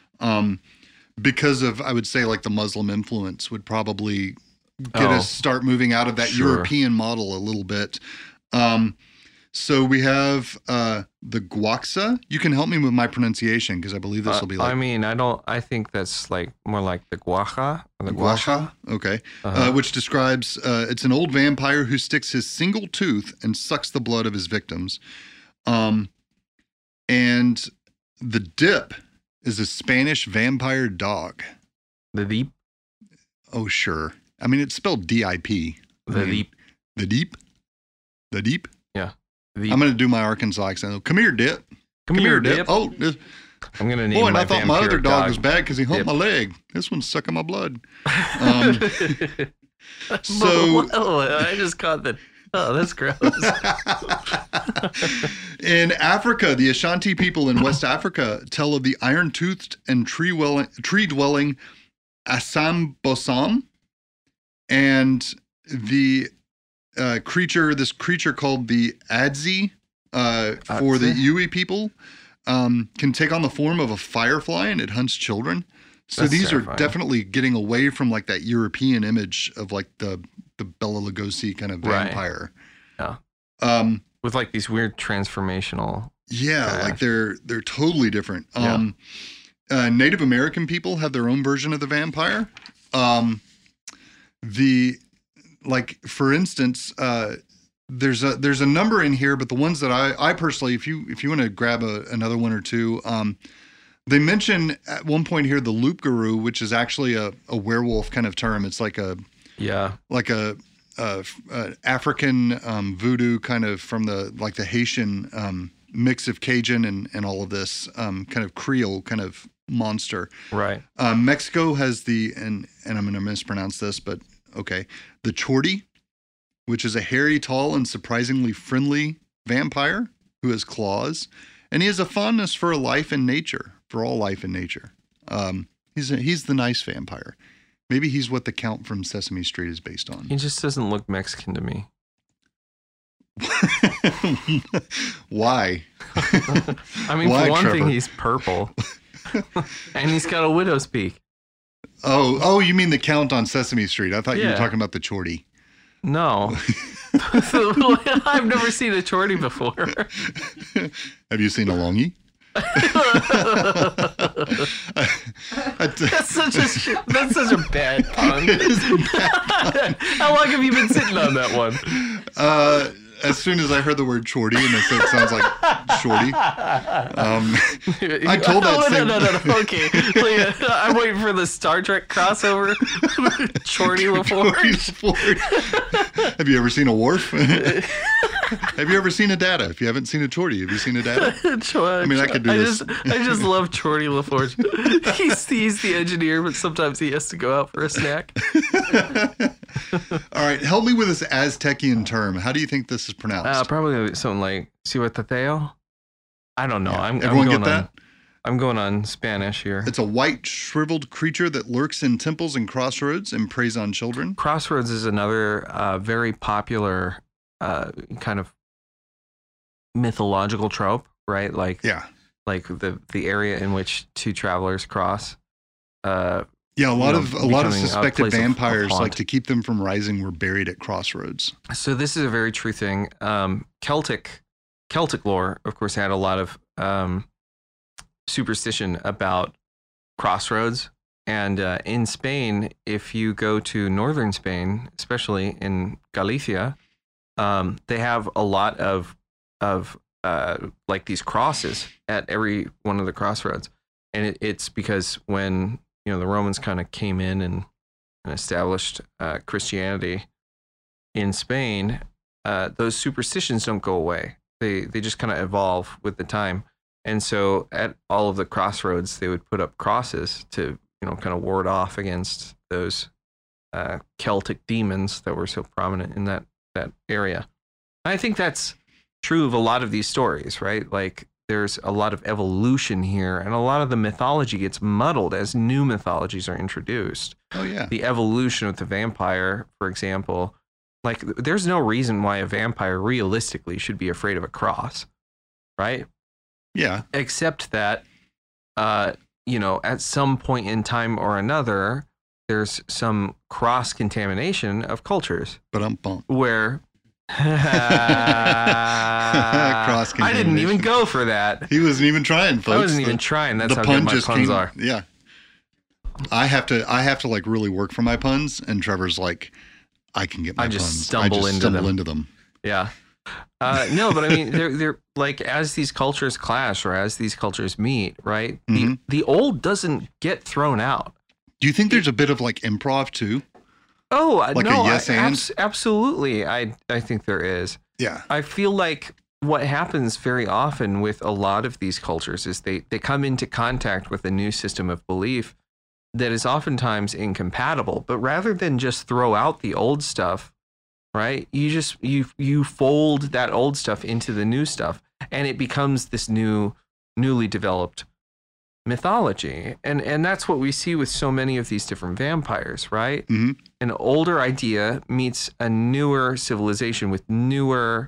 Speaker 3: because of, I would say, like the Muslim influence would probably get us start moving out of that European model a little bit. So we have the Guaxa. You can help me with my pronunciation because I believe this will be like...
Speaker 2: I think that's like more like the Guaja.
Speaker 3: The Guaja? Okay. Which describes, it's an old vampire who sticks his single tooth and sucks the blood of his victims. And the Dip is a Spanish vampire dog.
Speaker 2: The Deep?
Speaker 3: Oh, sure. I mean, it's spelled D-I-P.
Speaker 2: Deep.
Speaker 3: The Deep? The Deep?
Speaker 2: Yeah.
Speaker 3: I'm going to do my Arkansas accent. Come here, Dip.
Speaker 2: Come here, Dip.
Speaker 3: Oh,
Speaker 2: I'm going to name
Speaker 3: my
Speaker 2: my
Speaker 3: I thought my other dog was bad because he humped
Speaker 2: Dip.
Speaker 3: my leg. This one's sucking my blood.
Speaker 2: I just caught that. Oh, that's gross.
Speaker 3: In Africa, the Ashanti people in West Africa tell of the iron-toothed and tree-dwelling Assam Bossam, and the this creature called the Adzi for the Yui people can take on the form of a firefly, and it hunts children. So
Speaker 2: That's
Speaker 3: these
Speaker 2: terrifying.
Speaker 3: are definitely getting away from like that European image of like the Bela Lugosi kind of vampire.
Speaker 2: Right. Yeah. With like these weird transformational.
Speaker 3: Yeah, like they're totally different. Native American people have their own version of the vampire. For instance, there's a number in here, but the ones that I personally, if you want to grab another one or two, they mention at one point here the Loop Guru, which is actually a werewolf kind of term. It's like a African voodoo kind of from the Haitian mix of Cajun and all of this kind of Creole kind of monster.
Speaker 2: Right.
Speaker 3: Mexico has and I'm going to mispronounce this, but okay, the Chorty, which is a hairy, tall, and surprisingly friendly vampire who has claws, and he has a fondness for life in nature, for all life in nature. He's the nice vampire. Maybe he's what the Count from Sesame Street is based on.
Speaker 2: He just doesn't look Mexican to me.
Speaker 3: Why?
Speaker 2: I mean,
Speaker 3: Why,
Speaker 2: for one
Speaker 3: Trevor?
Speaker 2: thing, he's purple. And he's got a widow's peak.
Speaker 3: Oh, you mean the Count on Sesame Street? I thought you were talking about the Chorty.
Speaker 2: No. I've never seen a Chorty before.
Speaker 3: Have you seen a Longy?
Speaker 2: That's such a bad pun.
Speaker 3: It is a bad pun.
Speaker 2: How long have you been sitting on that one?
Speaker 3: As soon as I heard the word Chorty, and I said it sounds like Shorty, I told that same...
Speaker 2: No. Okay. I'm waiting for the Star Trek crossover. Chorty LaForge.
Speaker 3: Have you ever seen a Worf? Have you ever seen a Data? If you haven't seen a Chorty, have you seen a Data? I mean, I could do this.
Speaker 2: I just love Chorty LaForge. He's the engineer, but sometimes he has to go out for a snack.
Speaker 3: All right, help me with this Aztecian term. How do you think this is pronounced?
Speaker 2: Probably something like Cihuatateo. I don't know.
Speaker 3: Yeah.
Speaker 2: I'm
Speaker 3: Everyone
Speaker 2: going
Speaker 3: get that?
Speaker 2: I'm going on Spanish here.
Speaker 3: It's a white, shriveled creature that lurks in temples and crossroads and preys on children.
Speaker 2: Crossroads is another very popular kind of mythological trope, right? Like the area in which two travelers cross. A lot of suspected vampires, like to keep them from rising, were buried at crossroads. So this is a very true thing. Celtic lore, of course, had a lot of superstition about crossroads. And in Spain, if you go to northern Spain, especially in Galicia, they have a lot of like these crosses at every one of the crossroads. And it's because when the Romans kind of came in and established Christianity in Spain, those superstitions don't go away. They just kind of evolve with the time. And so at all of the crossroads, they would put up crosses to, kind of ward off against those Celtic demons that were so prominent in that area. I think that's true of a lot of these stories, right? Like there's a lot of evolution here, and a lot of the mythology gets muddled as new mythologies are introduced.
Speaker 3: Oh, yeah.
Speaker 2: The evolution of the vampire, for example, like there's no reason why a vampire realistically should be afraid of a cross, right?
Speaker 3: Yeah.
Speaker 2: Except that, at some point in time or another, there's some cross-contamination of cultures. Where... I didn't even go for that.
Speaker 3: He wasn't even trying, folks.
Speaker 2: I wasn't even trying. That's how good my puns are.
Speaker 3: Yeah. I have to like really work for my puns, and Trevor's like, I can get my puns. I just stumble into them.
Speaker 2: Yeah. No, but I mean, they're like, as these cultures clash or as these cultures meet, right? Mm-hmm. The old doesn't get thrown out.
Speaker 3: Do you think there's a bit of like improv too?
Speaker 2: Oh,
Speaker 3: like
Speaker 2: no,
Speaker 3: a yes and?
Speaker 2: Absolutely. I think there is.
Speaker 3: Yeah.
Speaker 2: I feel like what happens very often with a lot of these cultures is they come into contact with a new system of belief that is oftentimes incompatible. But rather than just throw out the old stuff, right? You fold that old stuff into the new stuff, and it becomes this newly developed mythology. And that's what we see with so many of these different vampires, right?
Speaker 3: Mm-hmm.
Speaker 2: An older idea meets a newer civilization with newer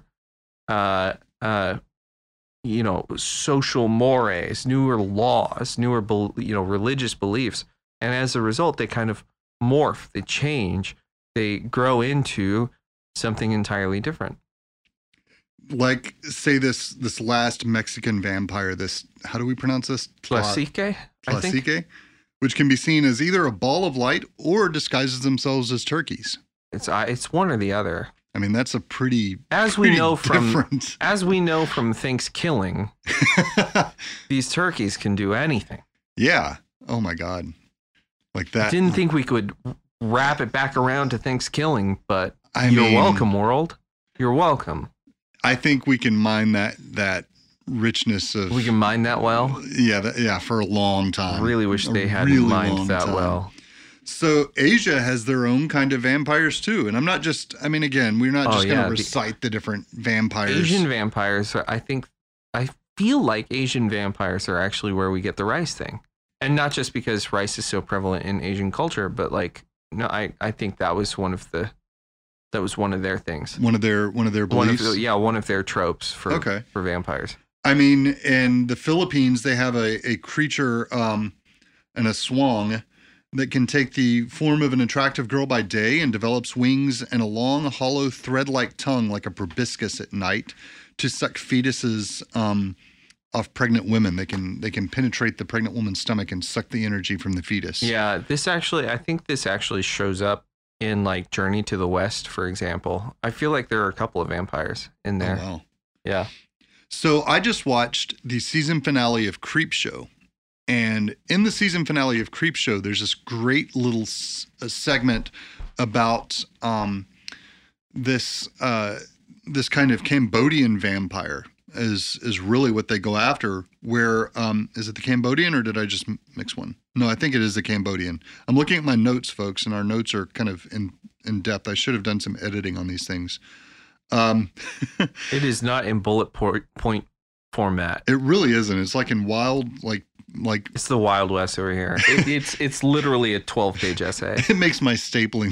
Speaker 2: social mores, newer laws, newer religious beliefs. And as a result, they kind of morph, they change, they grow into something entirely different.
Speaker 3: Like, say this last Mexican vampire, how do we pronounce this?
Speaker 2: Tlacique,
Speaker 3: which can be seen as either a ball of light or disguises themselves as turkeys.
Speaker 2: It's one or the other.
Speaker 3: I mean, that's a pretty
Speaker 2: we know from Thanksgiving, these turkeys can do anything.
Speaker 3: Yeah. Oh my God. Like that.
Speaker 2: I didn't think we could wrap it back around to Thanksgilling, but
Speaker 3: you're
Speaker 2: welcome, world. You're welcome.
Speaker 3: I think we can mine that richness of.
Speaker 2: We can mine that well.
Speaker 3: Yeah, for a long time.
Speaker 2: I really wish they hadn't mined that well.
Speaker 3: So Asia has their own kind of vampires too, and I'm not just. I mean, again, we're not just going to recite the different vampires.
Speaker 2: Asian vampires are. I feel like Asian vampires are actually where we get the rice thing, and not just because rice is so prevalent in Asian culture, but like no, I think that was one of their things. One of their beliefs. One of their tropes for vampires.
Speaker 3: I mean, in the Philippines, they have a creature and a swang that can take the form of an attractive girl by day and develops wings and a long, hollow, thread-like tongue like a proboscis at night to suck fetuses off pregnant women. They can penetrate the pregnant woman's stomach and suck the energy from the fetus.
Speaker 2: Yeah, I think this actually shows up in like Journey to the West, for example. I feel like there are a couple of vampires in there.
Speaker 3: Oh, wow.
Speaker 2: Yeah.
Speaker 3: So I just watched the season finale of Creepshow. And in the season finale of Creepshow, there's this great little segment about this kind of Cambodian vampire is really what they go after. Where is it the Cambodian, or did I just mix one? No, I think it is the Cambodian. I'm looking at my notes, folks, and our notes are kind of in depth. I should have done some editing on these things.
Speaker 2: It is not in bullet point format.
Speaker 3: It really isn't. It's like in wild, like
Speaker 2: it's the Wild West over here. It's literally a 12-page essay.
Speaker 3: It makes my stapling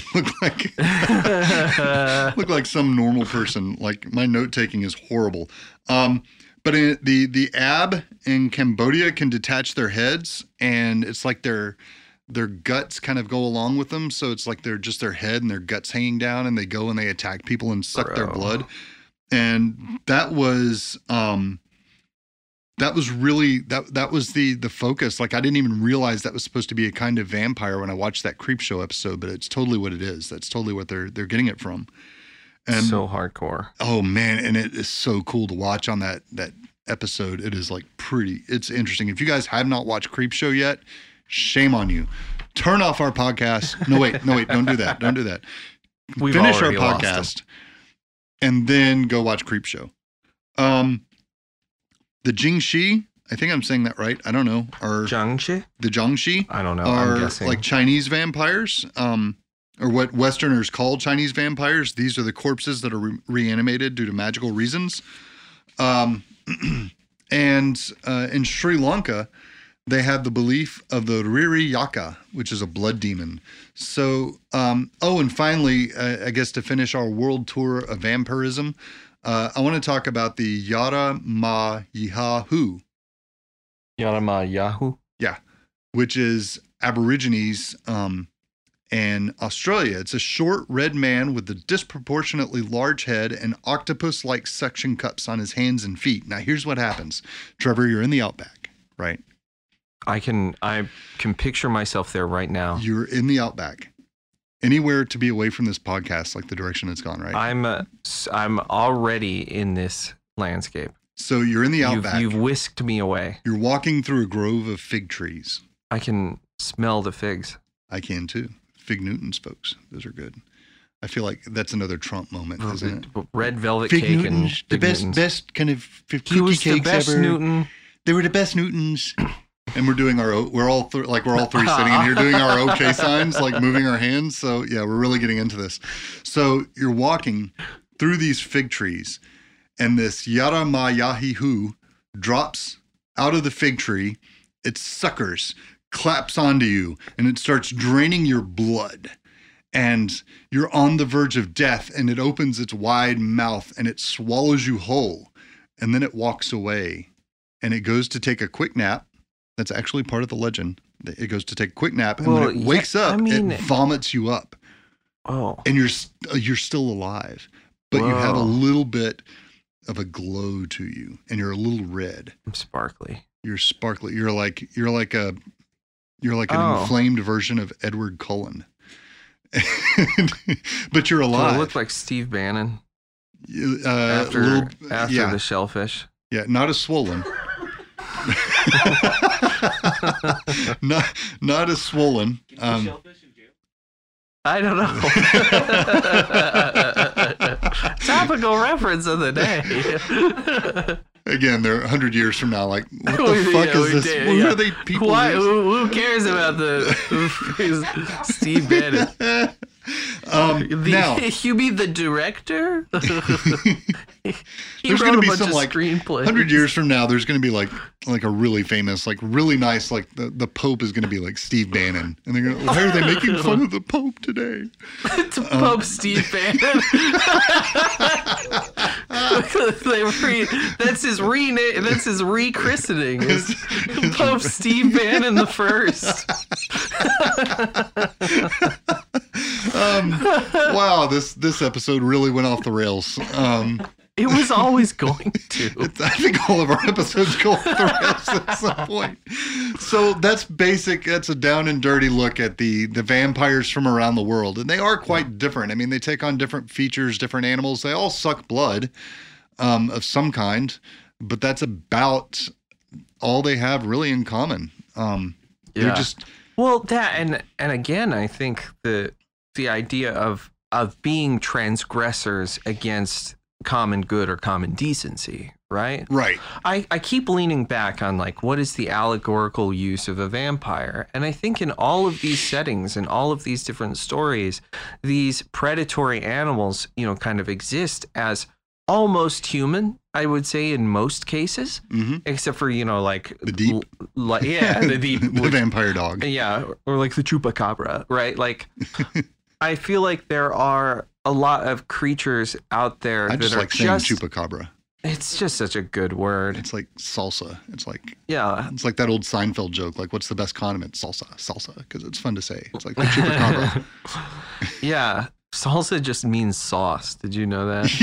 Speaker 3: look like some normal person. Like my note taking is horrible. But in the Ab in Cambodia can detach their heads, and it's like their guts kind of go along with them. So it's like they're just their head and their guts hanging down, and they go and they attack people and suck their blood. And that was really that was the focus. Like I didn't even realize that was supposed to be a kind of vampire when I watched that Creepshow episode, but it's totally what it is. That's totally what they're getting it from. And
Speaker 2: so hardcore.
Speaker 3: Oh man, and it is so cool to watch on that episode. It is like it's interesting. If you guys have not watched Creepshow yet, shame on you. Turn off our podcast. No wait, don't do that. Don't do that. Finish our podcast and then go watch Creepshow. The Jingxi, I think I'm saying that right. I don't know.
Speaker 2: Jiangxi?
Speaker 3: The Jiangxi?
Speaker 2: I don't know.
Speaker 3: Are
Speaker 2: I'm guessing.
Speaker 3: Like Chinese vampires, or what Westerners call Chinese vampires. These are the corpses that are reanimated due to magical reasons. And in Sri Lanka, they have the belief of the Riri Yaka, which is a blood demon. So, and finally, I guess to finish our world tour of vampirism, I want to talk about the Yara Ma Yahu.
Speaker 2: Yara Ma Yahu?
Speaker 3: Yeah, which is Aborigines in Australia. It's a short red man with a disproportionately large head and octopus-like suction cups on his hands and feet. Now, here's what happens. Trevor, you're in the outback, right?
Speaker 2: I can picture myself there right now.
Speaker 3: You're in the outback. Anywhere to be away from this podcast, like the direction it's gone, right?
Speaker 2: I'm already in this landscape.
Speaker 3: So you're in the outback.
Speaker 2: You've whisked me away.
Speaker 3: You're walking through a grove of fig trees.
Speaker 2: I can smell the figs.
Speaker 3: I can too. Fig Newtons, folks. Those are good. I feel like that's another Trump moment, isn't it?
Speaker 2: Red velvet
Speaker 3: fig
Speaker 2: cake
Speaker 3: Newtons,
Speaker 2: and
Speaker 3: the best kind of cookie cakes
Speaker 2: the best
Speaker 3: ever.
Speaker 2: Newton.
Speaker 3: They were the best Newtons. And we're doing we're all three sitting in here doing our okay signs, like moving our hands. So yeah, we're really getting into this. So you're walking through these fig trees, and this Yara Ma Yahihu drops out of the fig tree. It suckers, claps onto you, and it starts draining your blood. And you're on the verge of death, and it opens its wide mouth, and it swallows you whole. And then it walks away, and it goes to take a quick nap. That's actually part of the legend. It goes to take a quick nap, and when it wakes up, it vomits you up.
Speaker 2: Oh,
Speaker 3: and you're still alive, but you have a little bit of a glow to you, and you're a little red.
Speaker 2: I'm sparkly.
Speaker 3: You're sparkly. You're like an inflamed version of Edward Cullen, but you're alive.
Speaker 2: Do I look like Steve Bannon
Speaker 3: after
Speaker 2: the shellfish.
Speaker 3: Yeah, not as swollen. not as swollen.
Speaker 2: I don't know. Topical reference of the day.
Speaker 3: Again, they're 100 years from now. Like, what the fuck is this? Who are they people?
Speaker 2: Who cares about Steve Bannon?
Speaker 3: Now,
Speaker 2: you mean the director?
Speaker 3: There's going to be some like
Speaker 2: screenplays.
Speaker 3: 100 years from now. There's going to be like a really famous, like really nice, like the Pope is going to be like Steve Bannon, and they're going to, why are they making fun of the Pope today?
Speaker 2: It's Pope Steve Bannon. That's his That's his rechristening. Pope Steve Bannon the First.
Speaker 3: Wow, this episode really went off the rails.
Speaker 2: It was always going to.
Speaker 3: I think all of our episodes go off the rails at some point. So that's basic. That's a down and dirty look at the vampires from around the world. And they are quite different. I mean, they take on different features, different animals. They all suck blood of some kind. But that's about all they have really in common. They're just...
Speaker 2: Well, that, and again, I think the idea of being transgressors against common good or common decency, right?
Speaker 3: Right.
Speaker 2: I keep leaning back on like, what is the allegorical use of a vampire? And I think in all of these settings and all of these different stories, these predatory animals, kind of exist as almost human, I would say, in most cases, except for, like
Speaker 3: the deep,
Speaker 2: the deep,
Speaker 3: the vampire dog.
Speaker 2: Yeah. Or like the chupacabra, right? Like, I feel like there are a lot of creatures out there
Speaker 3: I just
Speaker 2: that
Speaker 3: like
Speaker 2: are
Speaker 3: saying
Speaker 2: just
Speaker 3: chupacabra.
Speaker 2: It's just such a good word.
Speaker 3: It's like salsa. It's like,
Speaker 2: yeah.
Speaker 3: It's like that old Seinfeld joke. Like, what's the best condiment? Salsa. Because it's fun to say. It's like the chupacabra.
Speaker 2: Yeah. Salsa just means sauce. Did you know that?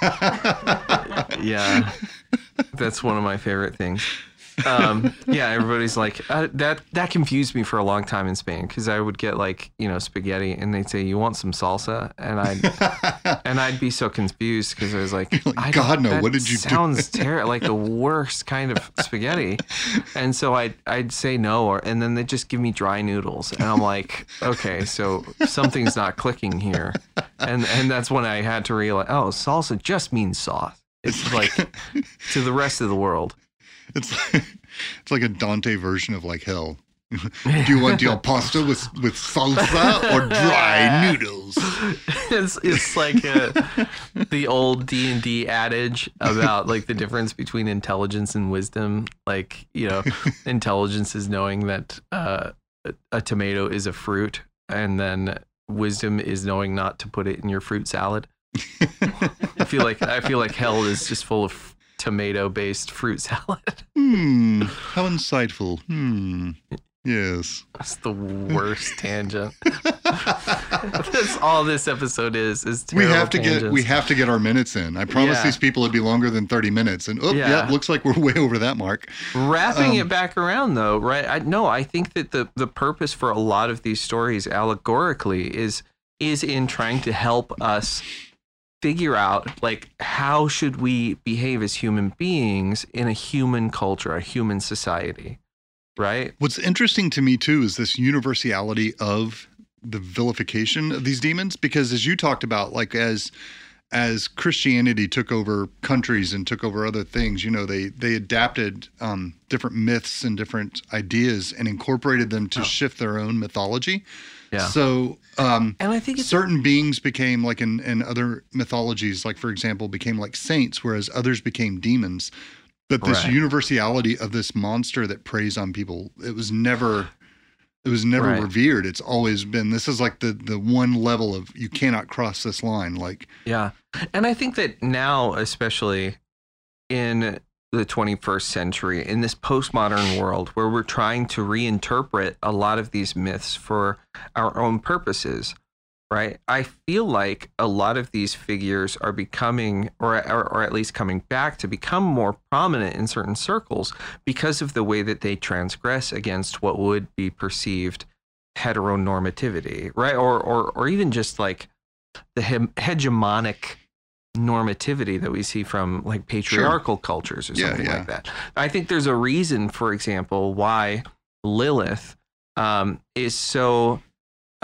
Speaker 3: Yeah.
Speaker 2: Yeah. That's one of my favorite things. Yeah, everybody's like, that confused me for a long time in Spain, because I would get like, spaghetti and they'd say, you want some salsa? And I'd be so confused because I was like,
Speaker 3: God, no, what did you do?
Speaker 2: Sounds terrible, like the worst kind of spaghetti. And so I'd say no, and then they'd just give me dry noodles. And I'm like, okay, so something's not clicking here. And that's when I had to realize, oh, salsa just means sauce. It's like to the rest of the world.
Speaker 3: It's like a Dante version of like hell. Do you want your pasta with salsa or dry noodles?
Speaker 2: It's like the old D&D adage about like the difference between intelligence and wisdom. Like, intelligence is knowing that a tomato is a fruit, and then wisdom is knowing not to put it in your fruit salad. I feel like hell is just full of tomato-based fruit salad.
Speaker 3: How insightful. Yes.
Speaker 2: That's the worst tangent. That's all this episode is terrible
Speaker 3: we have to get our minutes in. I promised these people it'd be longer than 30 minutes, and looks like we're way over that mark.
Speaker 2: Wrapping it back around though, right? I think that the purpose for a lot of these stories allegorically is in trying to help us figure out like how should we behave as human beings in a human culture, a human society, right?
Speaker 3: What's interesting to me too is this universality of the vilification of these demons, because as you talked about, like as Christianity took over countries and took over other things, they adapted different myths and different ideas and incorporated them to shift their own mythology. Yeah. So, and I think certain beings became like in other mythologies, like for example, became like saints, whereas others became demons. But this universality of this monster that preys on people, it was never revered. It's always been, this is like the one level of you cannot cross this line. Like,
Speaker 2: yeah. And I think that now, especially in the 21st century, in this postmodern world where we're trying to reinterpret a lot of these myths for our own purposes, right? I feel like a lot of these figures are becoming, or at least coming back to become more prominent in certain circles because of the way that they transgress against what would be perceived heteronormativity, right? Or even just like the hegemonic normativity that we see from like patriarchal cultures or something like that. I think there's a reason, for example, why Lilith is so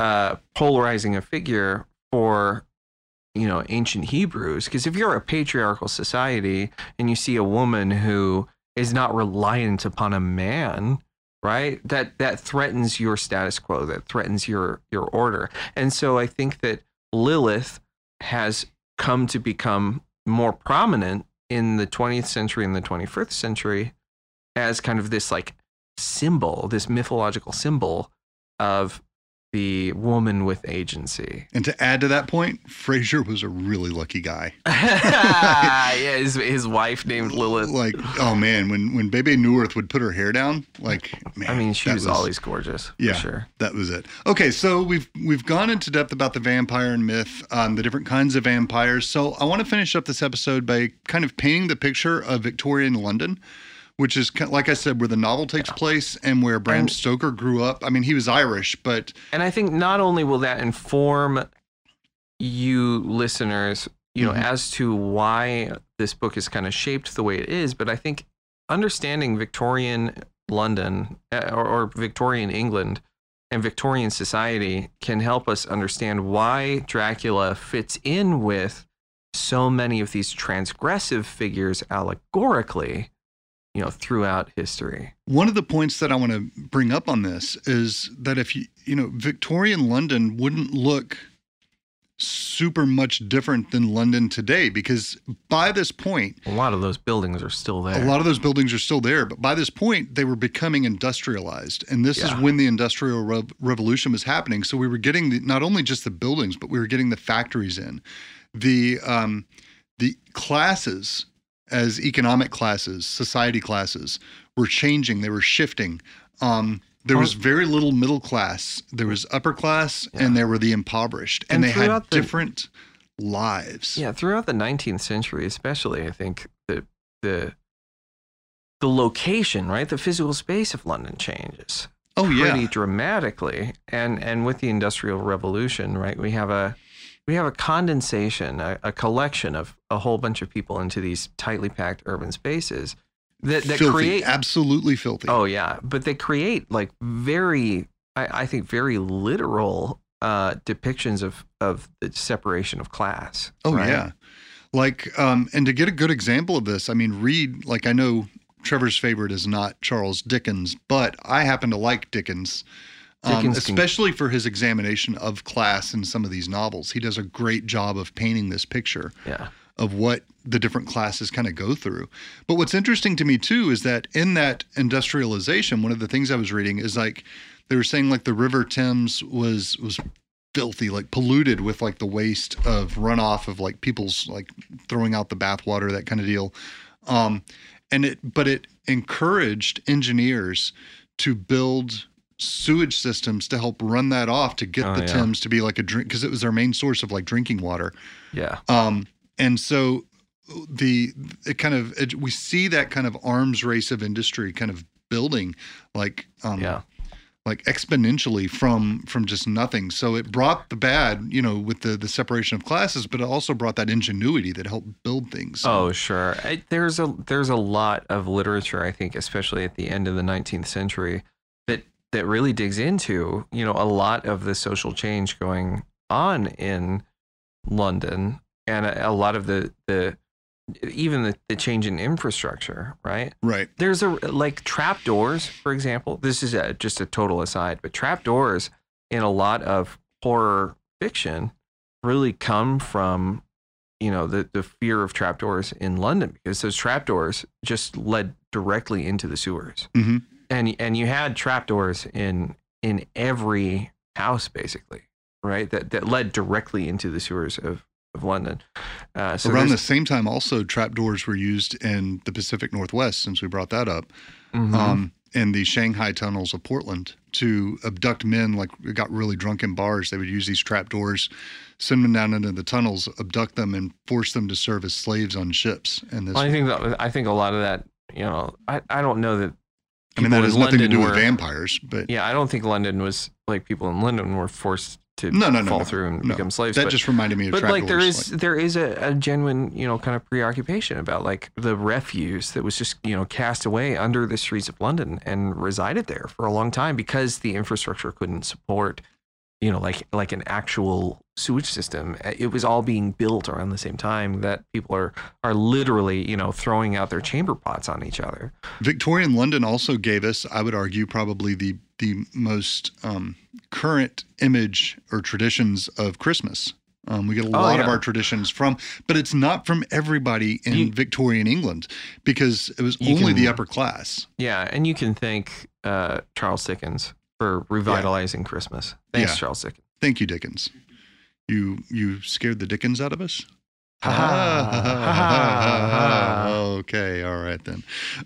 Speaker 2: polarizing a figure for, ancient Hebrews. Because if you're a patriarchal society and you see a woman who is not reliant upon a man, right, that threatens your status quo, that threatens your order. And so I think that Lilith has come to become more prominent in the 20th century and the 21st century as kind of this like symbol, this mythological symbol of the woman with agency.
Speaker 3: And to add to that point, Fraser was a really lucky guy.
Speaker 2: Yeah, his wife named Lilith.
Speaker 3: Like, oh man, when Bebe Neuwirth would put her hair down, like, man.
Speaker 2: I mean, she was always gorgeous.
Speaker 3: Yeah,
Speaker 2: for sure.
Speaker 3: That was it. Okay, so we've gone into depth about the vampire and myth, the different kinds of vampires. So I want to finish up this episode by kind of painting the picture of Victorian London, which is, like I said, where the novel takes place and where Bram Stoker grew up. I mean, he was Irish, but...
Speaker 2: And I think not only will that inform you listeners, as to why this book is kind of shaped the way it is, but I think understanding Victorian London or Victorian England and Victorian society can help us understand why Dracula fits in with so many of these transgressive figures allegorically, throughout history.
Speaker 3: One of the points that I want to bring up on this is that if Victorian London wouldn't look super different than London today, because by this point,
Speaker 2: a lot of those buildings are still there.
Speaker 3: But by this point, they were becoming industrialized. And this is when the Industrial Revolution was happening. So we were getting not only just the buildings, but we were getting the factories in. The classes, as economic classes, society classes, were changing. They were shifting. There was very little middle class. There was upper class, and there were the impoverished. And they had different lives.
Speaker 2: Yeah, throughout the 19th century especially, I think that the location, right, the physical space of London changes pretty dramatically. And with the Industrial Revolution, right, we have a condensation, a collection of a whole bunch of people into these tightly packed urban spaces that
Speaker 3: filthy,
Speaker 2: create
Speaker 3: absolutely filthy.
Speaker 2: Oh yeah, but they create like I think very literal depictions of the separation of class.
Speaker 3: Oh
Speaker 2: right?
Speaker 3: Yeah, like and to get a good example of this, I mean, read, like, I know Trevor's favorite is not Charles Dickens, but I happen to like Dickens. Especially for his examination of class in some of these novels. He does a great job of painting this picture of what the different classes kind of go through. But what's interesting to me too is that in that industrialization, one of the things I was reading is like they were saying like the River Thames was filthy, like polluted with like the waste of runoff of like people's like throwing out the bathwater, that kind of deal. But it encouraged engineers to build sewage systems to help run that off to get the Thames to be like a drink, because it was their main source of like drinking water.
Speaker 2: Yeah.
Speaker 3: And so we see that kind of arms race of industry kind of building like exponentially from just nothing. So it brought the bad, with the separation of classes, but it also brought that ingenuity that helped build things.
Speaker 2: Oh, sure. There's a lot of literature, I think, especially at the end of the 19th century, that really digs into, a lot of the social change going on in London, and a lot of the change in infrastructure, right?
Speaker 3: Right.
Speaker 2: There's like trapdoors, for example. This is just a total aside, but trapdoors in a lot of horror fiction really come from, the fear of trapdoors in London, because those trapdoors just led directly into the sewers.
Speaker 3: Mm-hmm.
Speaker 2: And you had trapdoors in every house, basically, right? That led directly into the sewers of London. So
Speaker 3: around the same time, also trapdoors were used in the Pacific Northwest, since we brought that up, in the Shanghai tunnels of Portland to abduct men. Like, got really drunk in bars, they would use these trapdoors, send them down into the tunnels, abduct them, and force them to serve as slaves on ships. And
Speaker 2: I think a lot of that, I don't know that.
Speaker 3: I mean, that has nothing to do with vampires, but
Speaker 2: yeah, I don't think London was like people in London were forced to fall through and become slaves.
Speaker 3: That just reminded me of trapdoors.
Speaker 2: But like there is a genuine, kind of preoccupation about like the refuse that was just, cast away under the streets of London and resided there for a long time because the infrastructure couldn't support like an actual sewage system. It was all being built around the same time that people are literally, throwing out their chamber pots on each other.
Speaker 3: Victorian London also gave us, I would argue, probably the most current image or traditions of Christmas. We get a lot of our traditions from, but it's not from everybody in Victorian England because it was only the upper class.
Speaker 2: Yeah, and you can thank Charles Dickens for revitalizing Christmas. Thanks, Charles Dickens.
Speaker 3: Thank you, Dickens. You scared the Dickens out of us? Okay, all right then.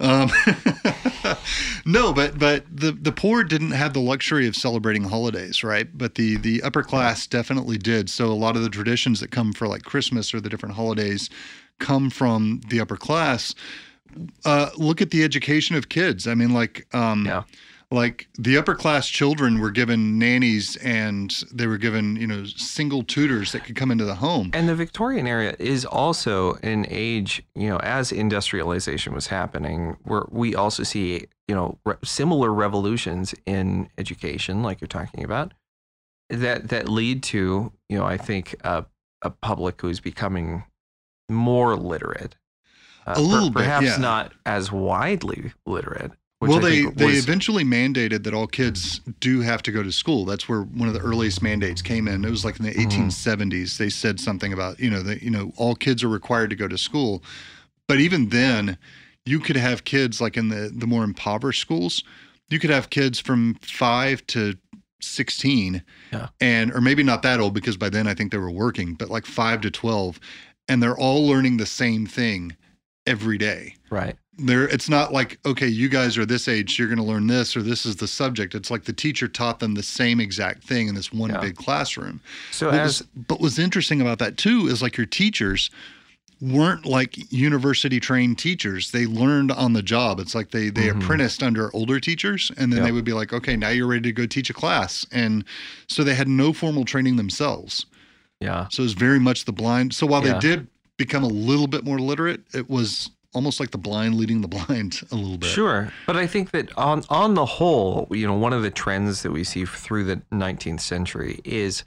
Speaker 3: No, but the poor didn't have the luxury of celebrating holidays, right? But the upper class definitely did. So a lot of the traditions that come for like Christmas or the different holidays come from the upper class. Look at the education of kids. I mean, like the upper class children were given nannies and they were given, single tutors that could come into the home.
Speaker 2: And the Victorian era is also an age, as industrialization was happening, where we also see, similar revolutions in education, like you're talking about, that lead to, I think a public who's becoming more literate.
Speaker 3: A little bit,
Speaker 2: perhaps not as widely literate.
Speaker 3: Well, they eventually mandated that all kids do have to go to school. That's where one of the earliest mandates came in. It was like in the 1870s. They said something about, all kids are required to go to school. But even then, you could have kids like in the more impoverished schools. You could have kids from 5 to 16 or maybe not that old because by then I think they were working, but like 5 to 12. And they're all learning the same thing every day.
Speaker 2: Right.
Speaker 3: It's not like, okay, you guys are this age, you're going to learn this, or this is the subject. It's like the teacher taught them the same exact thing in this one big classroom.
Speaker 2: So
Speaker 3: but what's interesting about that too is like your teachers weren't like university trained teachers. They learned on the job. It's like they apprenticed under older teachers, and then they would be like, okay, now you're ready to go teach a class. And so they had no formal training themselves.
Speaker 2: Yeah.
Speaker 3: So it was very much the blind. So while they did become a little bit more literate, it was almost like the blind leading the blind a little bit.
Speaker 2: Sure. But I think that on the whole, one of the trends that we see through the 19th century is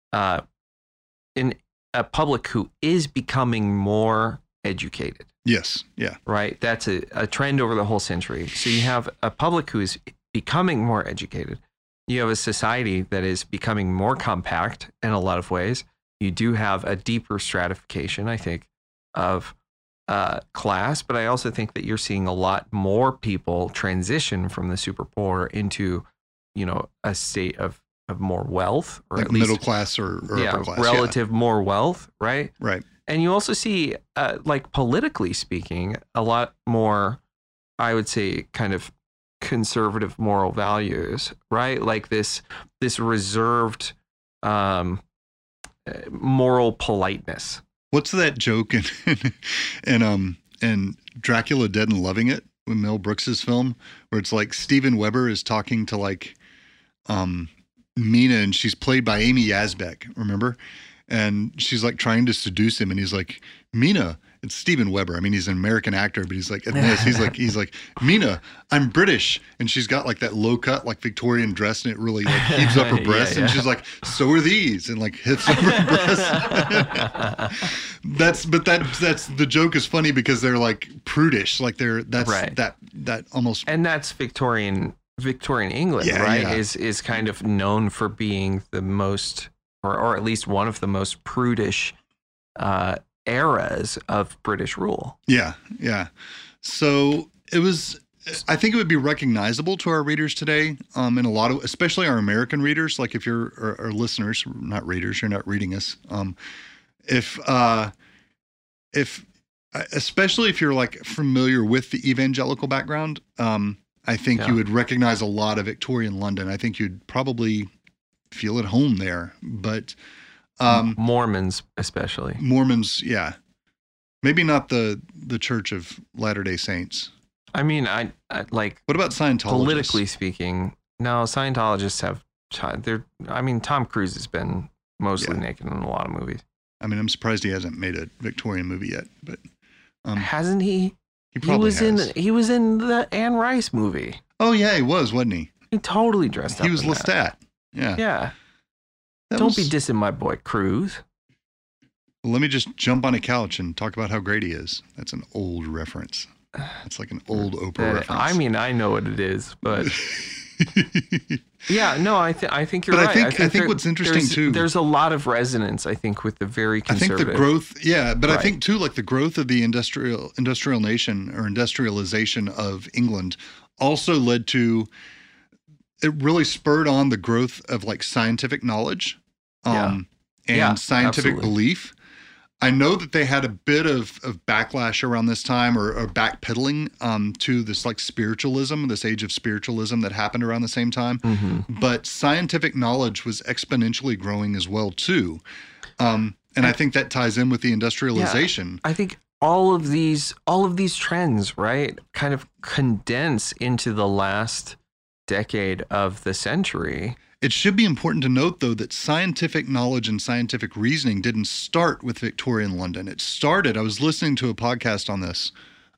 Speaker 2: in a public who is becoming more educated.
Speaker 3: Yes. Yeah.
Speaker 2: Right. That's a trend over the whole century. So you have a public who is becoming more educated. You have a society that is becoming more compact in a lot of ways. You do have a deeper stratification, I think, of class, but I also think that you're seeing a lot more people transition from the super poor into, a state of more wealth, or
Speaker 3: like
Speaker 2: at least
Speaker 3: middle class or upper class,
Speaker 2: relative more wealth, right?
Speaker 3: Right.
Speaker 2: And you also see, like politically speaking, a lot more, I would say, kind of conservative moral values, right? Like this reserved moral politeness.
Speaker 3: What's that joke in Dracula Dead and Loving It, with Mel Brooks's film, where it's like Steven Weber is talking to like Mina, and she's played by Amy Yazbek, remember? And she's like trying to seduce him, and he's like, Mina, it's Steven Weber. I mean, he's an American actor, but he's like, at this, he's like, Mina, I'm British. And she's got like that low cut, like Victorian dress, and it really like heaves up her breasts. And she's like, so are these, and like hits up her breasts. That's the joke is funny because they're like prudish, like that almost.
Speaker 2: And that's Victorian England, right? Yeah. Is kind of known for being the most, or at least one of the most prudish eras of British rule.
Speaker 3: Yeah. So I think it would be recognizable to our readers today, in a lot of, especially our American readers. Like if you're our listeners, not readers, you're not reading us. If especially if you're like familiar with the evangelical background, I think you would recognize a lot of Victorian London. I think you'd probably feel at home there, but
Speaker 2: Mormons especially.
Speaker 3: Mormons, yeah. Maybe not the Church of Latter-day Saints.
Speaker 2: I mean, I like.
Speaker 3: What about Scientologists?
Speaker 2: Politically speaking, no, Scientologists have. Tom Cruise has been mostly naked in a lot of movies.
Speaker 3: I mean, I'm surprised he hasn't made a Victorian movie yet, but
Speaker 2: hasn't he?
Speaker 3: He probably has.
Speaker 2: He was in the Anne Rice movie.
Speaker 3: Oh yeah, he was, wasn't he?
Speaker 2: He totally dressed up.
Speaker 3: He was Lestat. Yeah.
Speaker 2: Yeah. Don't be dissing my boy Cruise.
Speaker 3: Let me just jump on a couch and talk about how great he is. That's an old reference. It's like an old Oprah reference.
Speaker 2: I mean, I know what it is, but yeah, no, I think you're
Speaker 3: right.
Speaker 2: I
Speaker 3: think what's interesting too.
Speaker 2: There's a lot of resonance, I think, with the very conservative.
Speaker 3: I think the growth, but right. I think too, like the growth of the industrial nation or industrialization of England also led to. It really spurred on the growth of like scientific knowledge, and scientific absolutely. Belief. I know that they had a bit of backlash around this time or backpedaling to this like spiritualism, this age of spiritualism that happened around the same time. Mm-hmm. But scientific knowledge was exponentially growing as well too. And I think that ties in with the industrialization.
Speaker 2: Yeah, I think all of these trends, right, kind of condense into the last decade of the century.
Speaker 3: It should be important to note, though, that scientific knowledge and scientific reasoning didn't start with Victorian London. It started, I was listening to a podcast on this,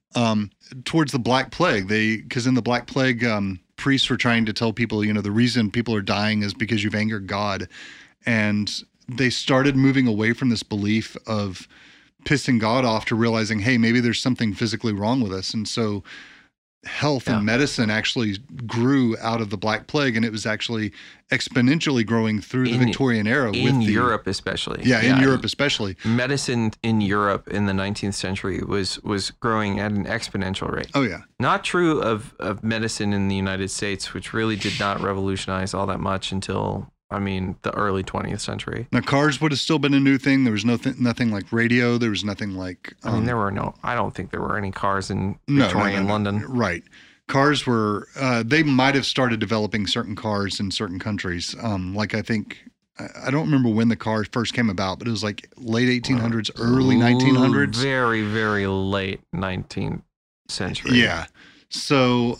Speaker 3: towards the Black Plague. Because in the Black Plague, priests were trying to tell people, the reason people are dying is because you've angered God. And they started moving away from this belief of pissing God off to realizing, hey, maybe there's something physically wrong with us. And so health and medicine actually grew out of the Black Plague, and it was actually exponentially growing through the Victorian era.
Speaker 2: In Europe especially.
Speaker 3: Yeah, in Europe especially.
Speaker 2: Medicine in Europe in the 19th century was growing at an exponential rate.
Speaker 3: Oh, yeah.
Speaker 2: Not true of medicine in the United States, which really did not revolutionize all that much until, the early 20th century.
Speaker 3: Now, cars would have still been a new thing. There was nothing like radio. There was nothing like...
Speaker 2: I don't think there were any cars in Victorian London.
Speaker 3: Right. Cars were... they might have started developing certain cars in certain countries. Like, I think... I don't remember when the car first came about, but it was like late 1800s, early 1900s.
Speaker 2: Very, very late 19th century.
Speaker 3: Yeah. So,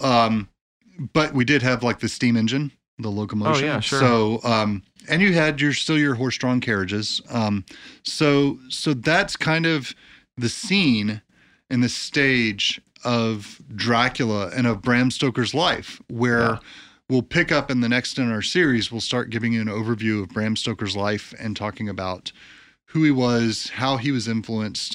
Speaker 3: but we did have like the steam engine. The locomotion.
Speaker 2: Oh, yeah, sure.
Speaker 3: So, and you had your horse-drawn carriages. So that's kind of the scene and the stage of Dracula and of Bram Stoker's life, where we'll pick up in our series. We'll start giving you an overview of Bram Stoker's life and talking about who he was, how he was influenced,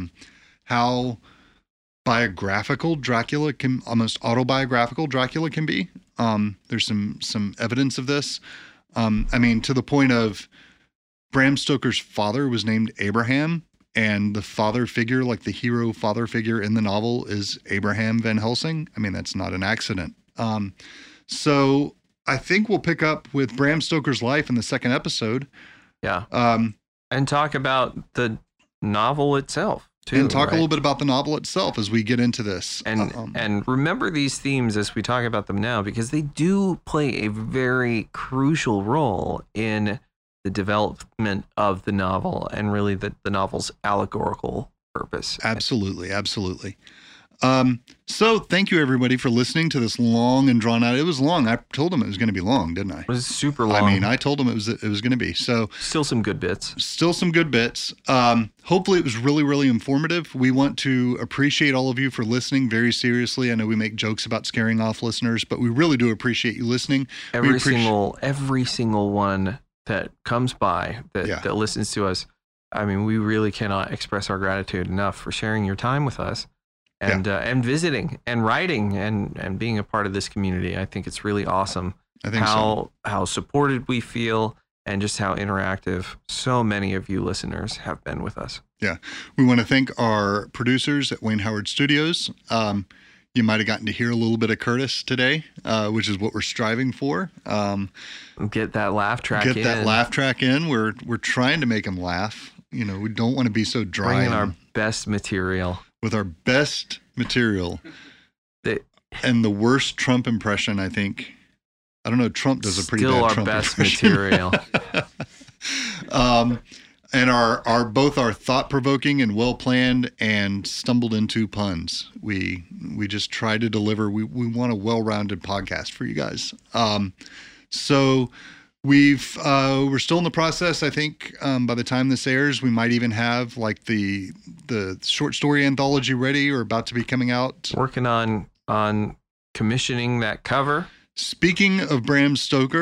Speaker 3: how biographical Dracula can, almost autobiographical Dracula can be. There's some evidence of this. To the point of Bram Stoker's father was named Abraham, and the father figure, like the hero father figure in the novel, is Abraham Van Helsing. That's not an accident. So I think we'll pick up with Bram Stoker's life in the second episode.
Speaker 2: Yeah. And talk about the novel itself. Too,
Speaker 3: and talk a little bit about the novel itself as we get into this.
Speaker 2: And remember these themes as we talk about them now, because they do play a very crucial role in the development of the novel and really the novel's allegorical purpose.
Speaker 3: Absolutely. So thank you everybody for listening to this long and drawn out. It was long. I told them it was going to be long, didn't I?
Speaker 2: It was super long.
Speaker 3: I told them it was going to be. So
Speaker 2: still some good bits.
Speaker 3: Hopefully it was really, really informative. We want to appreciate all of you for listening very seriously. I know we make jokes about scaring off listeners, but we really do appreciate you listening.
Speaker 2: Every single one that comes by that listens to us. We really cannot express our gratitude enough for sharing your time with us. And visiting and writing and being a part of this community. I think it's really awesome.
Speaker 3: I think
Speaker 2: how supported we feel and just how interactive so many of you listeners have been with us.
Speaker 3: Yeah. We want to thank our producers at Wayne Howard Studios. You might have gotten to hear a little bit of Curtis today, which is what we're striving for.
Speaker 2: Get that laugh track in.
Speaker 3: We're trying to make him laugh. We don't want to be so dry.
Speaker 2: Bringing our best material.
Speaker 3: With our best material and the worst Trump impression, I think. I don't know. Trump does a pretty bad Trump impression.
Speaker 2: Still our best material.
Speaker 3: And our both our thought-provoking and well-planned and stumbled into puns. We just try to deliver. We want a well-rounded podcast for you guys. So we're still in the process. I think by the time this airs, we might even have like the short story anthology ready or about to be coming out.
Speaker 2: Working on commissioning that cover.
Speaker 3: Speaking of Bram Stoker,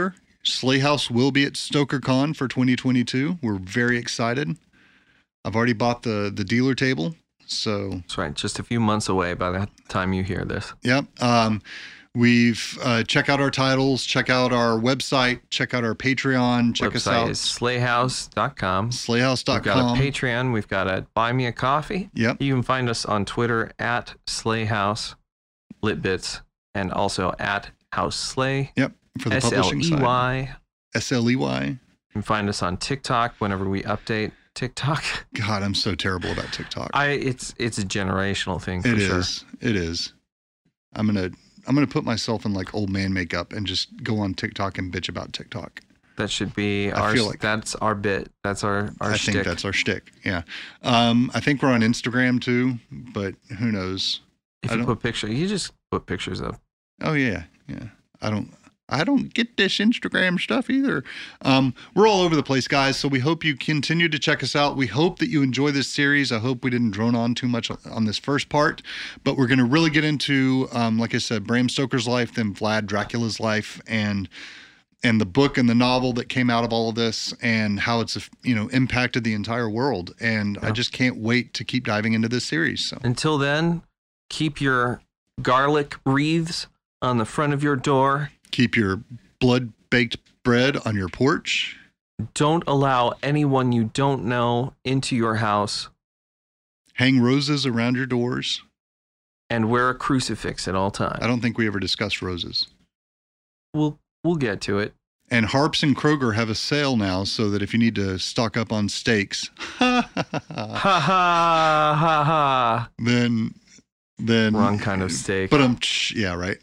Speaker 3: Sley House will be at StokerCon for 2022. We're very excited. I've already bought the dealer table. So
Speaker 2: that's right. Just a few months away by the time you hear this.
Speaker 3: Yep. We've check out our titles, check out our website, check out our Patreon, check us out.
Speaker 2: Website is slayhouse.com.
Speaker 3: Slayhouse.com.
Speaker 2: We've got a Patreon. We've got a Buy Me a Coffee.
Speaker 3: Yep.
Speaker 2: You can find us on Twitter at Slayhouse Litbits and also at House Slay.
Speaker 3: Yep. For the publishing side.
Speaker 2: SLEY.
Speaker 3: You
Speaker 2: can find us on TikTok whenever we update TikTok.
Speaker 3: God, I'm so terrible about TikTok.
Speaker 2: It's a generational thing for sure.
Speaker 3: It is. I'm gonna put myself in like old man makeup and just go on TikTok and bitch about TikTok.
Speaker 2: That should be that's our bit. That's our shtick.
Speaker 3: I think that's our shtick. Yeah. I think we're on Instagram too, but who knows?
Speaker 2: If you put pictures, you just put pictures up.
Speaker 3: Oh yeah. Yeah. I don't get this Instagram stuff either. We're all over the place, guys. So we hope you continue to check us out. We hope that you enjoy this series. I hope we didn't drone on too much on this first part, but we're going to really get into, like I said, Bram Stoker's life, then Vlad Dracula's life, and the book and the novel that came out of all of this, and how it's impacted the entire world. And I just can't wait to keep diving into this series. So
Speaker 2: until then, keep your garlic wreaths on the front of your door.
Speaker 3: Keep your blood-baked bread on your porch.
Speaker 2: Don't allow anyone you don't know into your house.
Speaker 3: Hang roses around your doors.
Speaker 2: And wear a crucifix at all times.
Speaker 3: I don't think we ever discussed roses.
Speaker 2: We'll get to it.
Speaker 3: And Harps and Kroger have a sale now, so that if you need to stock up on steaks, then
Speaker 2: wrong kind of steak.
Speaker 3: But yeah, right.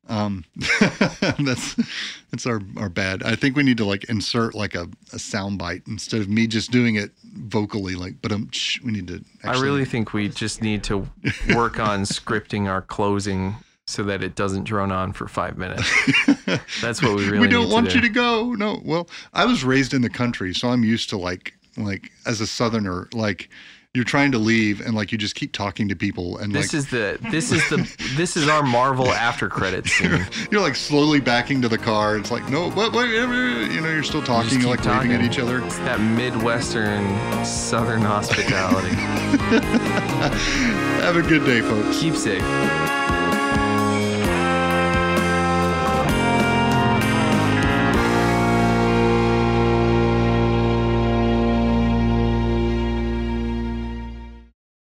Speaker 3: That's our bad. I think we need to like insert like a sound bite instead of me just doing it vocally. Like, we need to.
Speaker 2: I really think we just need to work on scripting our closing so that it doesn't drone on for 5 minutes. That's what we really.
Speaker 3: We don't want you to go. No. Well, I was raised in the country, so I'm used to like as a Southerner, like. You're trying to leave and like you just keep talking to people and
Speaker 2: this is our Marvel after credits scene.
Speaker 3: You're like slowly backing to the car. It's like no, what you're still talking. You're like waving at each other.
Speaker 2: It's that Midwestern Southern hospitality.
Speaker 3: Have a good day, folks.
Speaker 2: Keep safe.